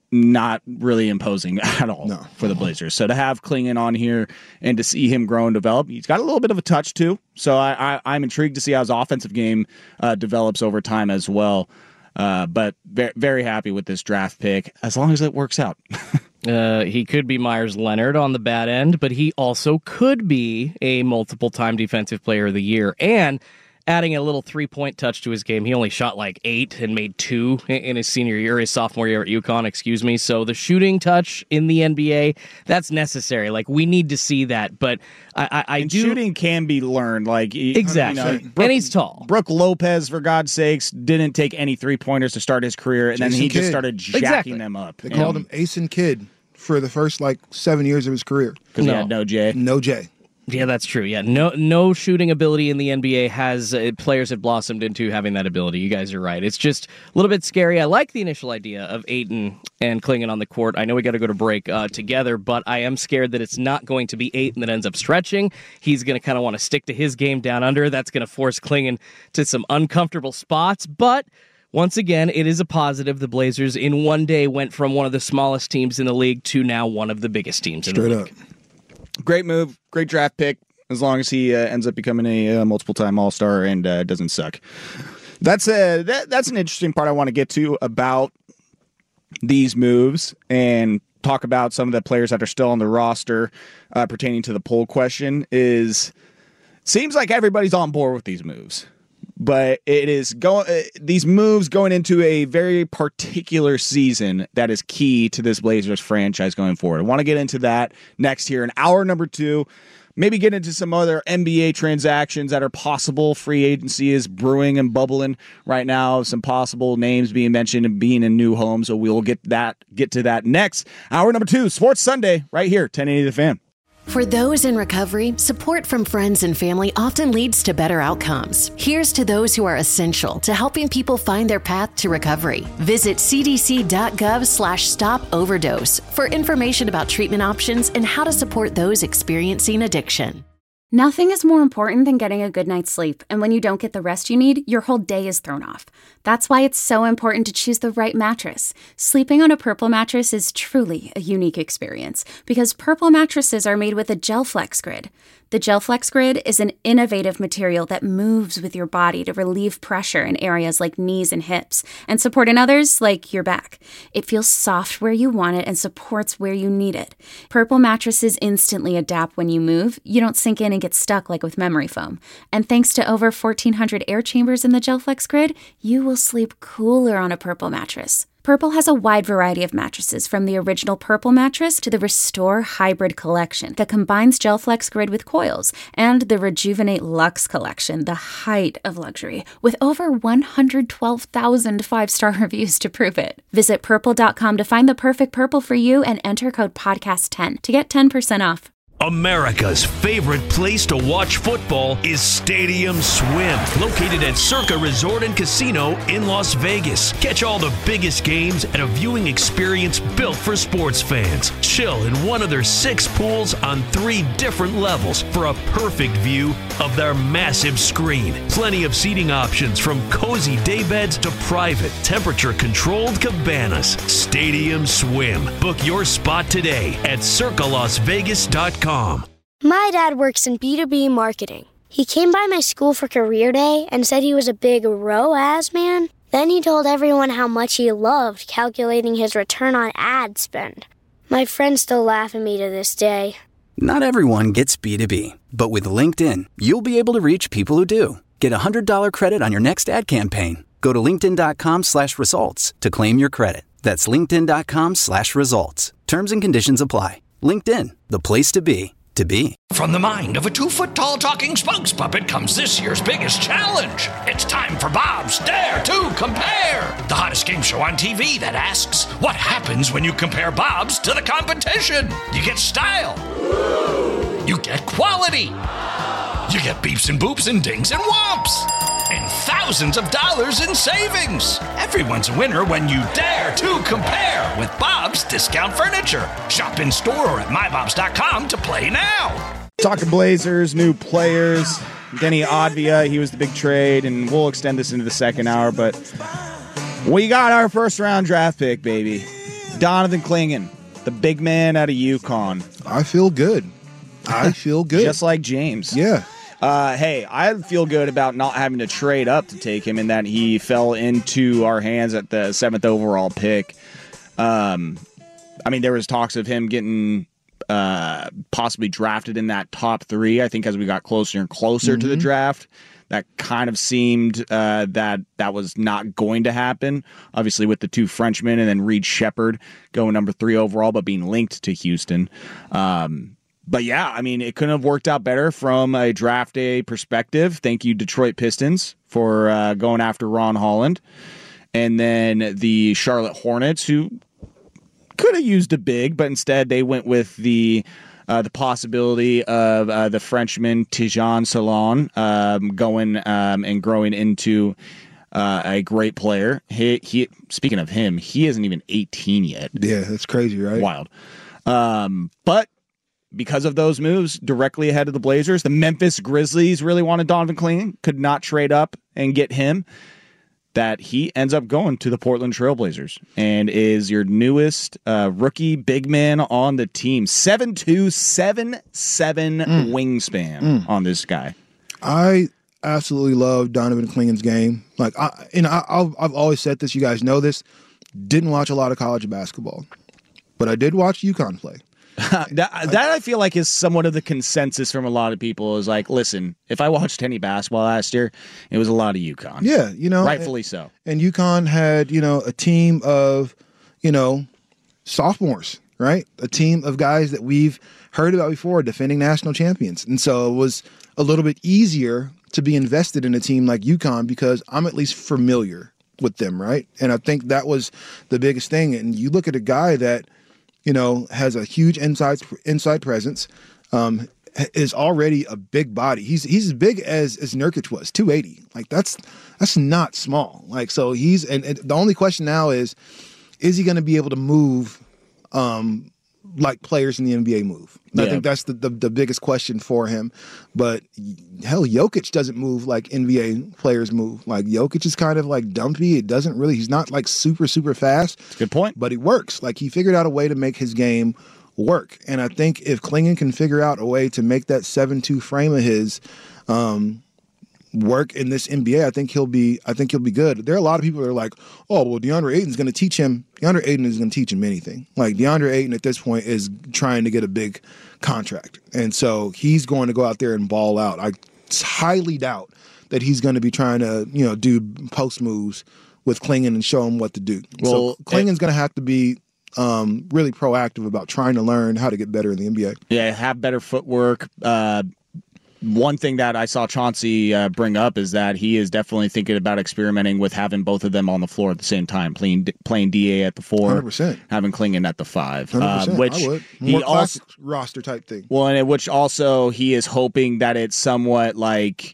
not really imposing at all no. for the Blazers. So to have Clingan on here and to see him grow and develop, he's got a little bit of a touch too. So I, I, I'm intrigued to see how his offensive game uh, develops over time as well. Uh, but very, very happy with this draft pick as long as it works out. Uh, he could be Myers Leonard on the bad end, but he also could be a multiple-time Defensive Player of the Year. And adding a little three-point touch to his game, he only shot like eight and made two in his senior year, his sophomore year at UConn, excuse me. So the shooting touch in the N B A, that's necessary. Like, we need to see that. But I, I, I and do. Shooting can be learned. Like Exactly. You know, Brooke, and he's tall. Brooke Lopez, for God's sakes, didn't take any three-pointers to start his career, and Jason then he Kidd. just started jacking Exactly. them up. They called him Ace and Kid for the first like seven years of his career. Because No. he had no J. No J. Yeah, that's true. Yeah, no no shooting ability in the N B A has uh, players have blossomed into having that ability. You guys are right. It's just a little bit scary. I like the initial idea of Ayton and Klingon on the court. I know we got to go to break uh, together, but I am scared that it's not going to be Ayton that ends up stretching. He's going to kind of want to stick to his game down under. That's going to force Klingon to some uncomfortable spots, but once again, it is a positive. The Blazers in one day went from one of the smallest teams in the league to now one of the biggest teams in Straight the league. up. Great move, great draft pick, as long as he uh, ends up becoming a uh, multiple-time All-Star and uh, doesn't suck. That's a, that, that's an interesting part I want to get to about these moves and talk about some of the players that are still on the roster uh, pertaining to the poll question. Is seems like everybody's on board with these moves. But it is going uh, these moves going into a very particular season that is key to this Blazers franchise going forward. I want to get into that next here in hour number two. Maybe get into some other N B A transactions that are possible. Free agency is brewing and bubbling right now. Some possible names being mentioned and being in new homes. So we'll get that get to that next. Hour number two, Sports Sunday, right here, ten eighty The Fan. For those in recovery, support from friends and family often leads to better outcomes. Here's to those who are essential to helping people find their path to recovery. Visit cdc.gov slash stop overdose for information about treatment options and how to support those experiencing addiction. Nothing is more important than getting a good night's sleep, and when you don't get the rest you need, your whole day is thrown off. That's why it's so important to choose the right mattress. Sleeping on a Purple mattress is truly a unique experience because Purple mattresses are made with a GelFlex Grid. The GelFlex Grid is an innovative material that moves with your body to relieve pressure in areas like knees and hips and support in others like your back. It feels soft where you want it and supports where you need it. Purple mattresses instantly adapt when you move. You don't sink in and get stuck like with memory foam. And thanks to over fourteen hundred air chambers in the GelFlex Grid, you will sleep cooler on a Purple mattress. Purple has a wide variety of mattresses, from the original Purple mattress to the Restore Hybrid collection that combines GelFlex Grid with coils, and the Rejuvenate Luxe collection, the height of luxury, with over one hundred twelve thousand five-star reviews to prove it. Visit purple dot com to find the perfect Purple for you and enter code podcast ten to get ten percent off. America's favorite place to watch football is Stadium Swim, located at Circa Resort and Casino in Las Vegas. Catch all the biggest games at a viewing experience built for sports fans. Chill in one of their six pools on three different levels for a perfect view of their massive screen. Plenty of seating options, from cozy daybeds to private, temperature-controlled cabanas. Stadium Swim. Book your spot today at circa las vegas dot com. My dad works in B two B marketing. He came by my school for career day and said he was a big R O A S man. Then he told everyone how much he loved calculating his return on ad spend. My friends still laugh at me to this day. Not everyone gets B two B, but with LinkedIn, you'll be able to reach people who do. Get a one hundred dollars credit on your next ad campaign. Go to linkedin.com slash results to claim your credit. That's linkedin.com slash results. Terms and conditions apply. LinkedIn, the place to be, to be. From the mind of a two-foot-tall talking spokes puppet comes this year's biggest challenge. It's time for Bob's Dare to Compare, the hottest game show on T V that asks, what happens when you compare Bob's to the competition? You get style. You get quality. You get beeps and boops and dings and whomps. And thousands of dollars in savings. Everyone's a winner when you dare to compare with Bob's Discount Furniture. Shop in store or at my bobs dot com to play now. Talking Blazers, new players. Denny Advia, he was the big trade, and we'll extend this into the second hour, but we got our first round draft pick, baby. Donovan Klingon, the big man out of UConn. I feel good. I feel good. Just like James. Yeah. Uh, hey, I feel good about not having to trade up to take him, in that he fell into our hands at the seventh overall pick. Um, I mean, there was talks of him getting uh, possibly drafted in that top three. I think as we got closer and closer mm-hmm. to the draft, that kind of seemed uh, that that was not going to happen. Obviously, with the two Frenchmen and then Reed Shepherd going number three overall, but being linked to Houston. Um, but yeah, I mean, it couldn't have worked out better from a draft day perspective. Thank you, Detroit Pistons, for uh, going after Ron Holland. And then the Charlotte Hornets, who could have used a big, but instead they went with the Uh, the possibility of uh, the Frenchman Tijan Salon um, going um, and growing into uh, a great player. He, he, speaking of him, he isn't even eighteen yet. Yeah, that's crazy, right? Wild. Um, but because of those moves directly ahead of the Blazers, the Memphis Grizzlies really wanted Donovan Clingan, could not trade up and get him. That he ends up going to the Portland Trailblazers and is your newest uh, rookie big man on the team. seven two, seven seven mm. wingspan mm. on this guy. I absolutely love Donovan Clingan's game. Like, I, and I, I've, I've always said this. You guys know this. Didn't watch a lot of college basketball, but I did watch UConn play. that, that I feel like is somewhat of the consensus from a lot of people is like, listen, if I watched any basketball last year, it was a lot of UConn. Yeah, you know. Rightfully and, so. And UConn had, you know, a team of, you know, sophomores, right? A team of guys that we've heard about before, defending national champions. And so it was a little bit easier to be invested in a team like UConn because I'm at least familiar with them, right? And I think that was the biggest thing. And you look at a guy that, you know, has a huge inside inside presence, um, is already a big body. He's he's as big as as Nurkic was, two eighty. Like that's that's not small. Like so he's and, and the only question now is, is he going to be able to move, um, like players in the N B A move? Yeah. I think that's the, the the biggest question for him. But hell, Jokic doesn't move like N B A players move. Like Jokic is kind of like dumpy. It doesn't really. He's not like super super fast. That's a good point. But he works. Like he figured out a way to make his game work. And I think if Clingan can figure out a way to make that seven two frame of his um, work in this N B A, I think he'll be. I think he'll be good. There are a lot of people that are like, "Oh, well, DeAndre Ayton's going to teach him." DeAndre Ayton is going to teach him anything. Like DeAndre Ayton at this point is trying to get a big contract, and so he's going to go out there and ball out. I highly doubt that he's going to be trying to, you know, do post moves with Clingan and show him what to do. Well, so Clingan's going to have to be um, really proactive about trying to learn how to get better in the N B A. Yeah, have better footwork. Uh, one thing that I saw Chauncey uh, bring up is that he is definitely thinking about experimenting with having both of them on the floor at the same time, playing playing D A at the four, one hundred percent. Having Clingan at the five, one hundred percent. Uh, which I would. More he classic also roster type thing. Well, and which also he is hoping that it somewhat like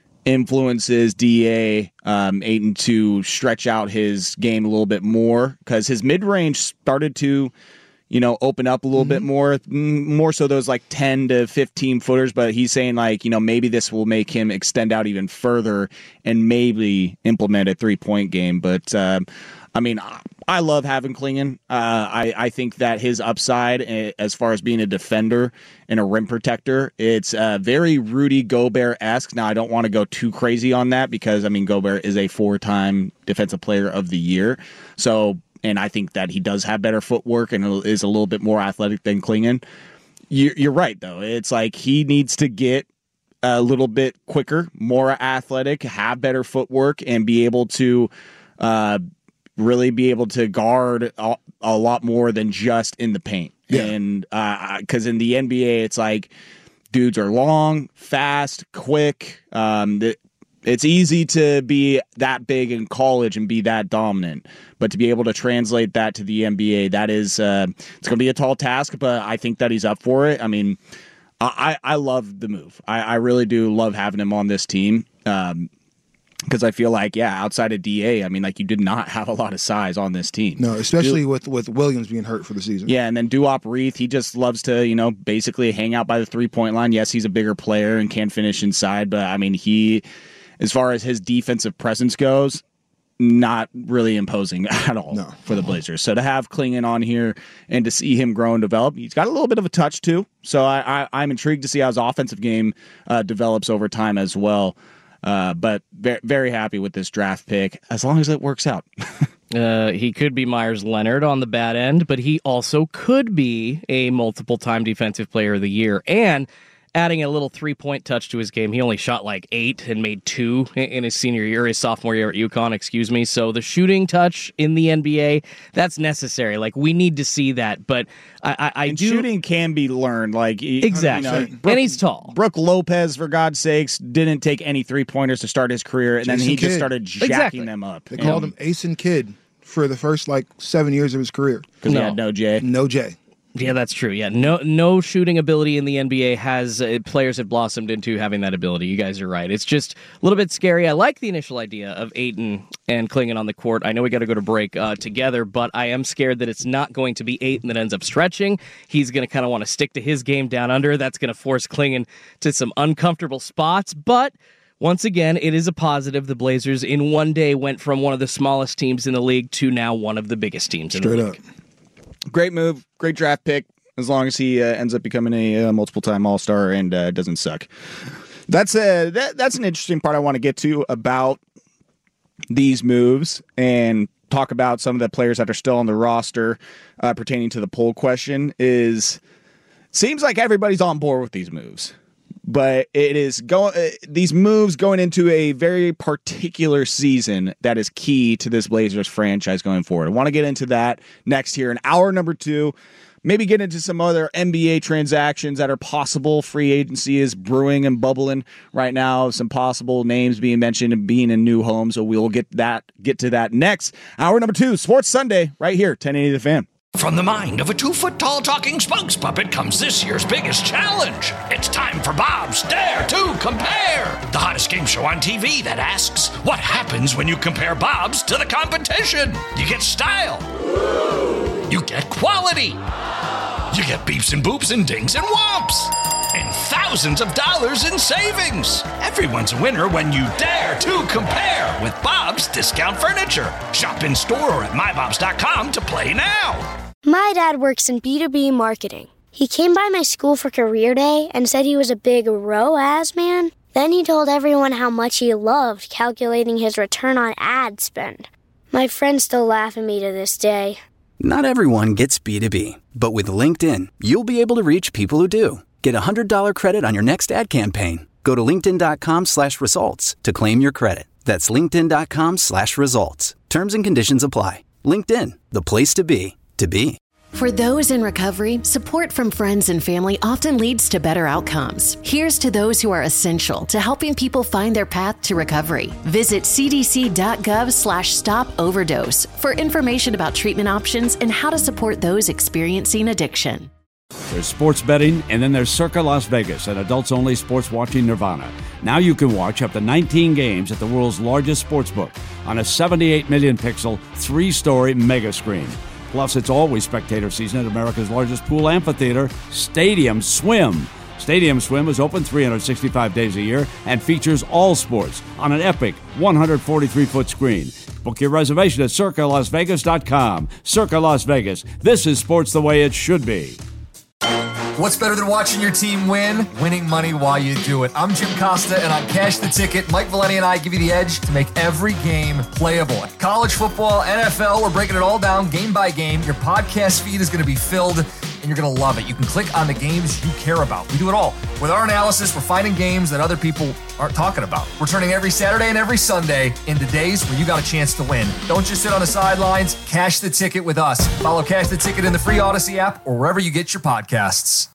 influences D A um, Ayton to stretch out his game a little bit more because his mid range started to, you know, open up a little mm-hmm. bit more, more so those like ten to fifteen footers. But he's saying like, you know, maybe this will make him extend out even further and maybe implement a three point game. But um, I mean, I love having Clingan. Uh, I, I think that his upside as far as being a defender and a rim protector, it's uh, very Rudy Gobert-esque. Now, I don't want to go too crazy on that because, I mean, Gobert is a four-time Defensive Player of the Year. So, and I think that he does have better footwork and is a little bit more athletic than Clingan. You're, you're right, though. It's like he needs to get a little bit quicker, more athletic, have better footwork, and be able to uh, really be able to guard a, a lot more than just in the paint. Yeah. And because uh, in the N B A, it's like dudes are long, fast, quick. Um, it's easy to be that big in college and be that dominant, but to be able to translate that to the N B A, that is uh, it's going to be a tall task. But I think that he's up for it. I mean, I I love the move. I, I really do love having him on this team. Um, Because I feel like, yeah, outside of D A, I mean, like you did not have a lot of size on this team. No, especially du- with, with Williams being hurt for the season. Yeah, and then Duop Reith, he just loves to, you know, basically hang out by the three-point line. Yes, he's a bigger player and can finish inside, but, I mean, he, as far as his defensive presence goes, not really imposing at all no. for the Blazers. So to have Clingan on here and to see him grow and develop, he's got a little bit of a touch, too. So I, I, I'm intrigued to see how his offensive game uh, develops over time as well. Uh, but very, very happy with this draft pick as long as it works out. Uh, he could be Myers Leonard on the bad end, but he also could be a multiple-time Defensive Player of the Year. And adding a little three-point touch to his game, he only shot like eight and made two in his senior year, his sophomore year at UConn, excuse me. So the shooting touch in the N B A, that's necessary. Like, we need to see that. But I, I, I and do... shooting can be learned. Like Exactly. You know, Brooke, and he's tall. Brooke Lopez, for God's sakes, didn't take any three-pointers to start his career, and Jason then he Kidd. just started jacking Exactly. them up. They called him Ace and Kid for the first like seven years of his career. Because No. he had no J. No J. Yeah, that's true. Yeah, no no shooting ability in the N B A has uh, players have blossomed into having that ability. You guys are right. It's just a little bit scary. I like the initial idea of Ayton and Klingon on the court. I know we got to go to break uh, together, but I am scared that it's not going to be Ayton that ends up stretching. He's going to kind of want to stick to his game down under. That's going to force Klingon to some uncomfortable spots, but once again, it is a positive. The Blazers in one day went from one of the smallest teams in the league to now one of the biggest teams in Straight the league. up. Great move, great draft pick, as long as he uh, ends up becoming a uh, multiple-time All-Star and uh, doesn't suck. That's a, that, that's an interesting part I want to get to about these moves and talk about some of the players that are still on the roster uh, pertaining to the poll question. Is seems like everybody's on board with these moves. But it is going uh, these moves going into a very particular season that is key to this Blazers franchise going forward. I want to get into that next here in hour number two. Maybe get into some other N B A transactions that are possible. Free agency is brewing and bubbling right now. Some possible names being mentioned and being in new homes. So we'll get that get to that next. Hour number two, Sports Sunday, right here, ten eighty The Fan. From the mind of a two-foot-tall talking spokes puppet comes this year's biggest challenge. It's time for Bob's Dare to Compare, the hottest game show on T V that asks, what happens when you compare Bob's to the competition? You get style. You get quality. You get beeps and boops and dings and whomps. And thousands of dollars in savings. Everyone's a winner when you dare to compare with Bob's Discount Furniture. Shop in store or at my bobs dot com to play now. My dad works in B two B marketing. He came by my school for career day and said he was a big R O A S man. Then he told everyone how much he loved calculating his return on ad spend. My friends still laugh at me to this day. Not everyone gets B two B, but with LinkedIn, you'll be able to reach people who do. Get a one hundred dollars credit on your next ad campaign. Go to linkedin.com slash results to claim your credit. That's linkedin.com slash results. Terms and conditions apply. LinkedIn, the place to be, to be. For those in recovery, support from friends and family often leads to better outcomes. Here's to those who are essential to helping people find their path to recovery. Visit cdc.gov slash stop overdose for information about treatment options and how to support those experiencing addiction. There's sports betting, and then there's Circa Las Vegas, an adults-only sports watching nirvana. Now you can watch up to nineteen games at the world's largest sportsbook on a seventy-eight million pixel, three-story mega screen. Plus, it's always spectator season at America's largest pool amphitheater, Stadium Swim. Stadium Swim is open three hundred sixty-five days a year and features all sports on an epic one hundred forty-three foot screen. Book your reservation at circa las vegas dot com. Circa Las Vegas. This is sports the way it should be. What's better than watching your team win? Winning money while you do it. I'm Jim Costa, and on Cash the Ticket, Mike Valeni and I give you the edge to make every game playable. College football, N F L, we're breaking it all down game by game. Your podcast feed is going to be filled, and you're going to love it. You can click on the games you care about. We do it all. With our analysis, we're finding games that other people aren't talking about. We're turning every Saturday and every Sunday into days where you got a chance to win. Don't just sit on the sidelines. Cash the Ticket with us. Follow Cash the Ticket in the free Odyssey app or wherever you get your podcasts.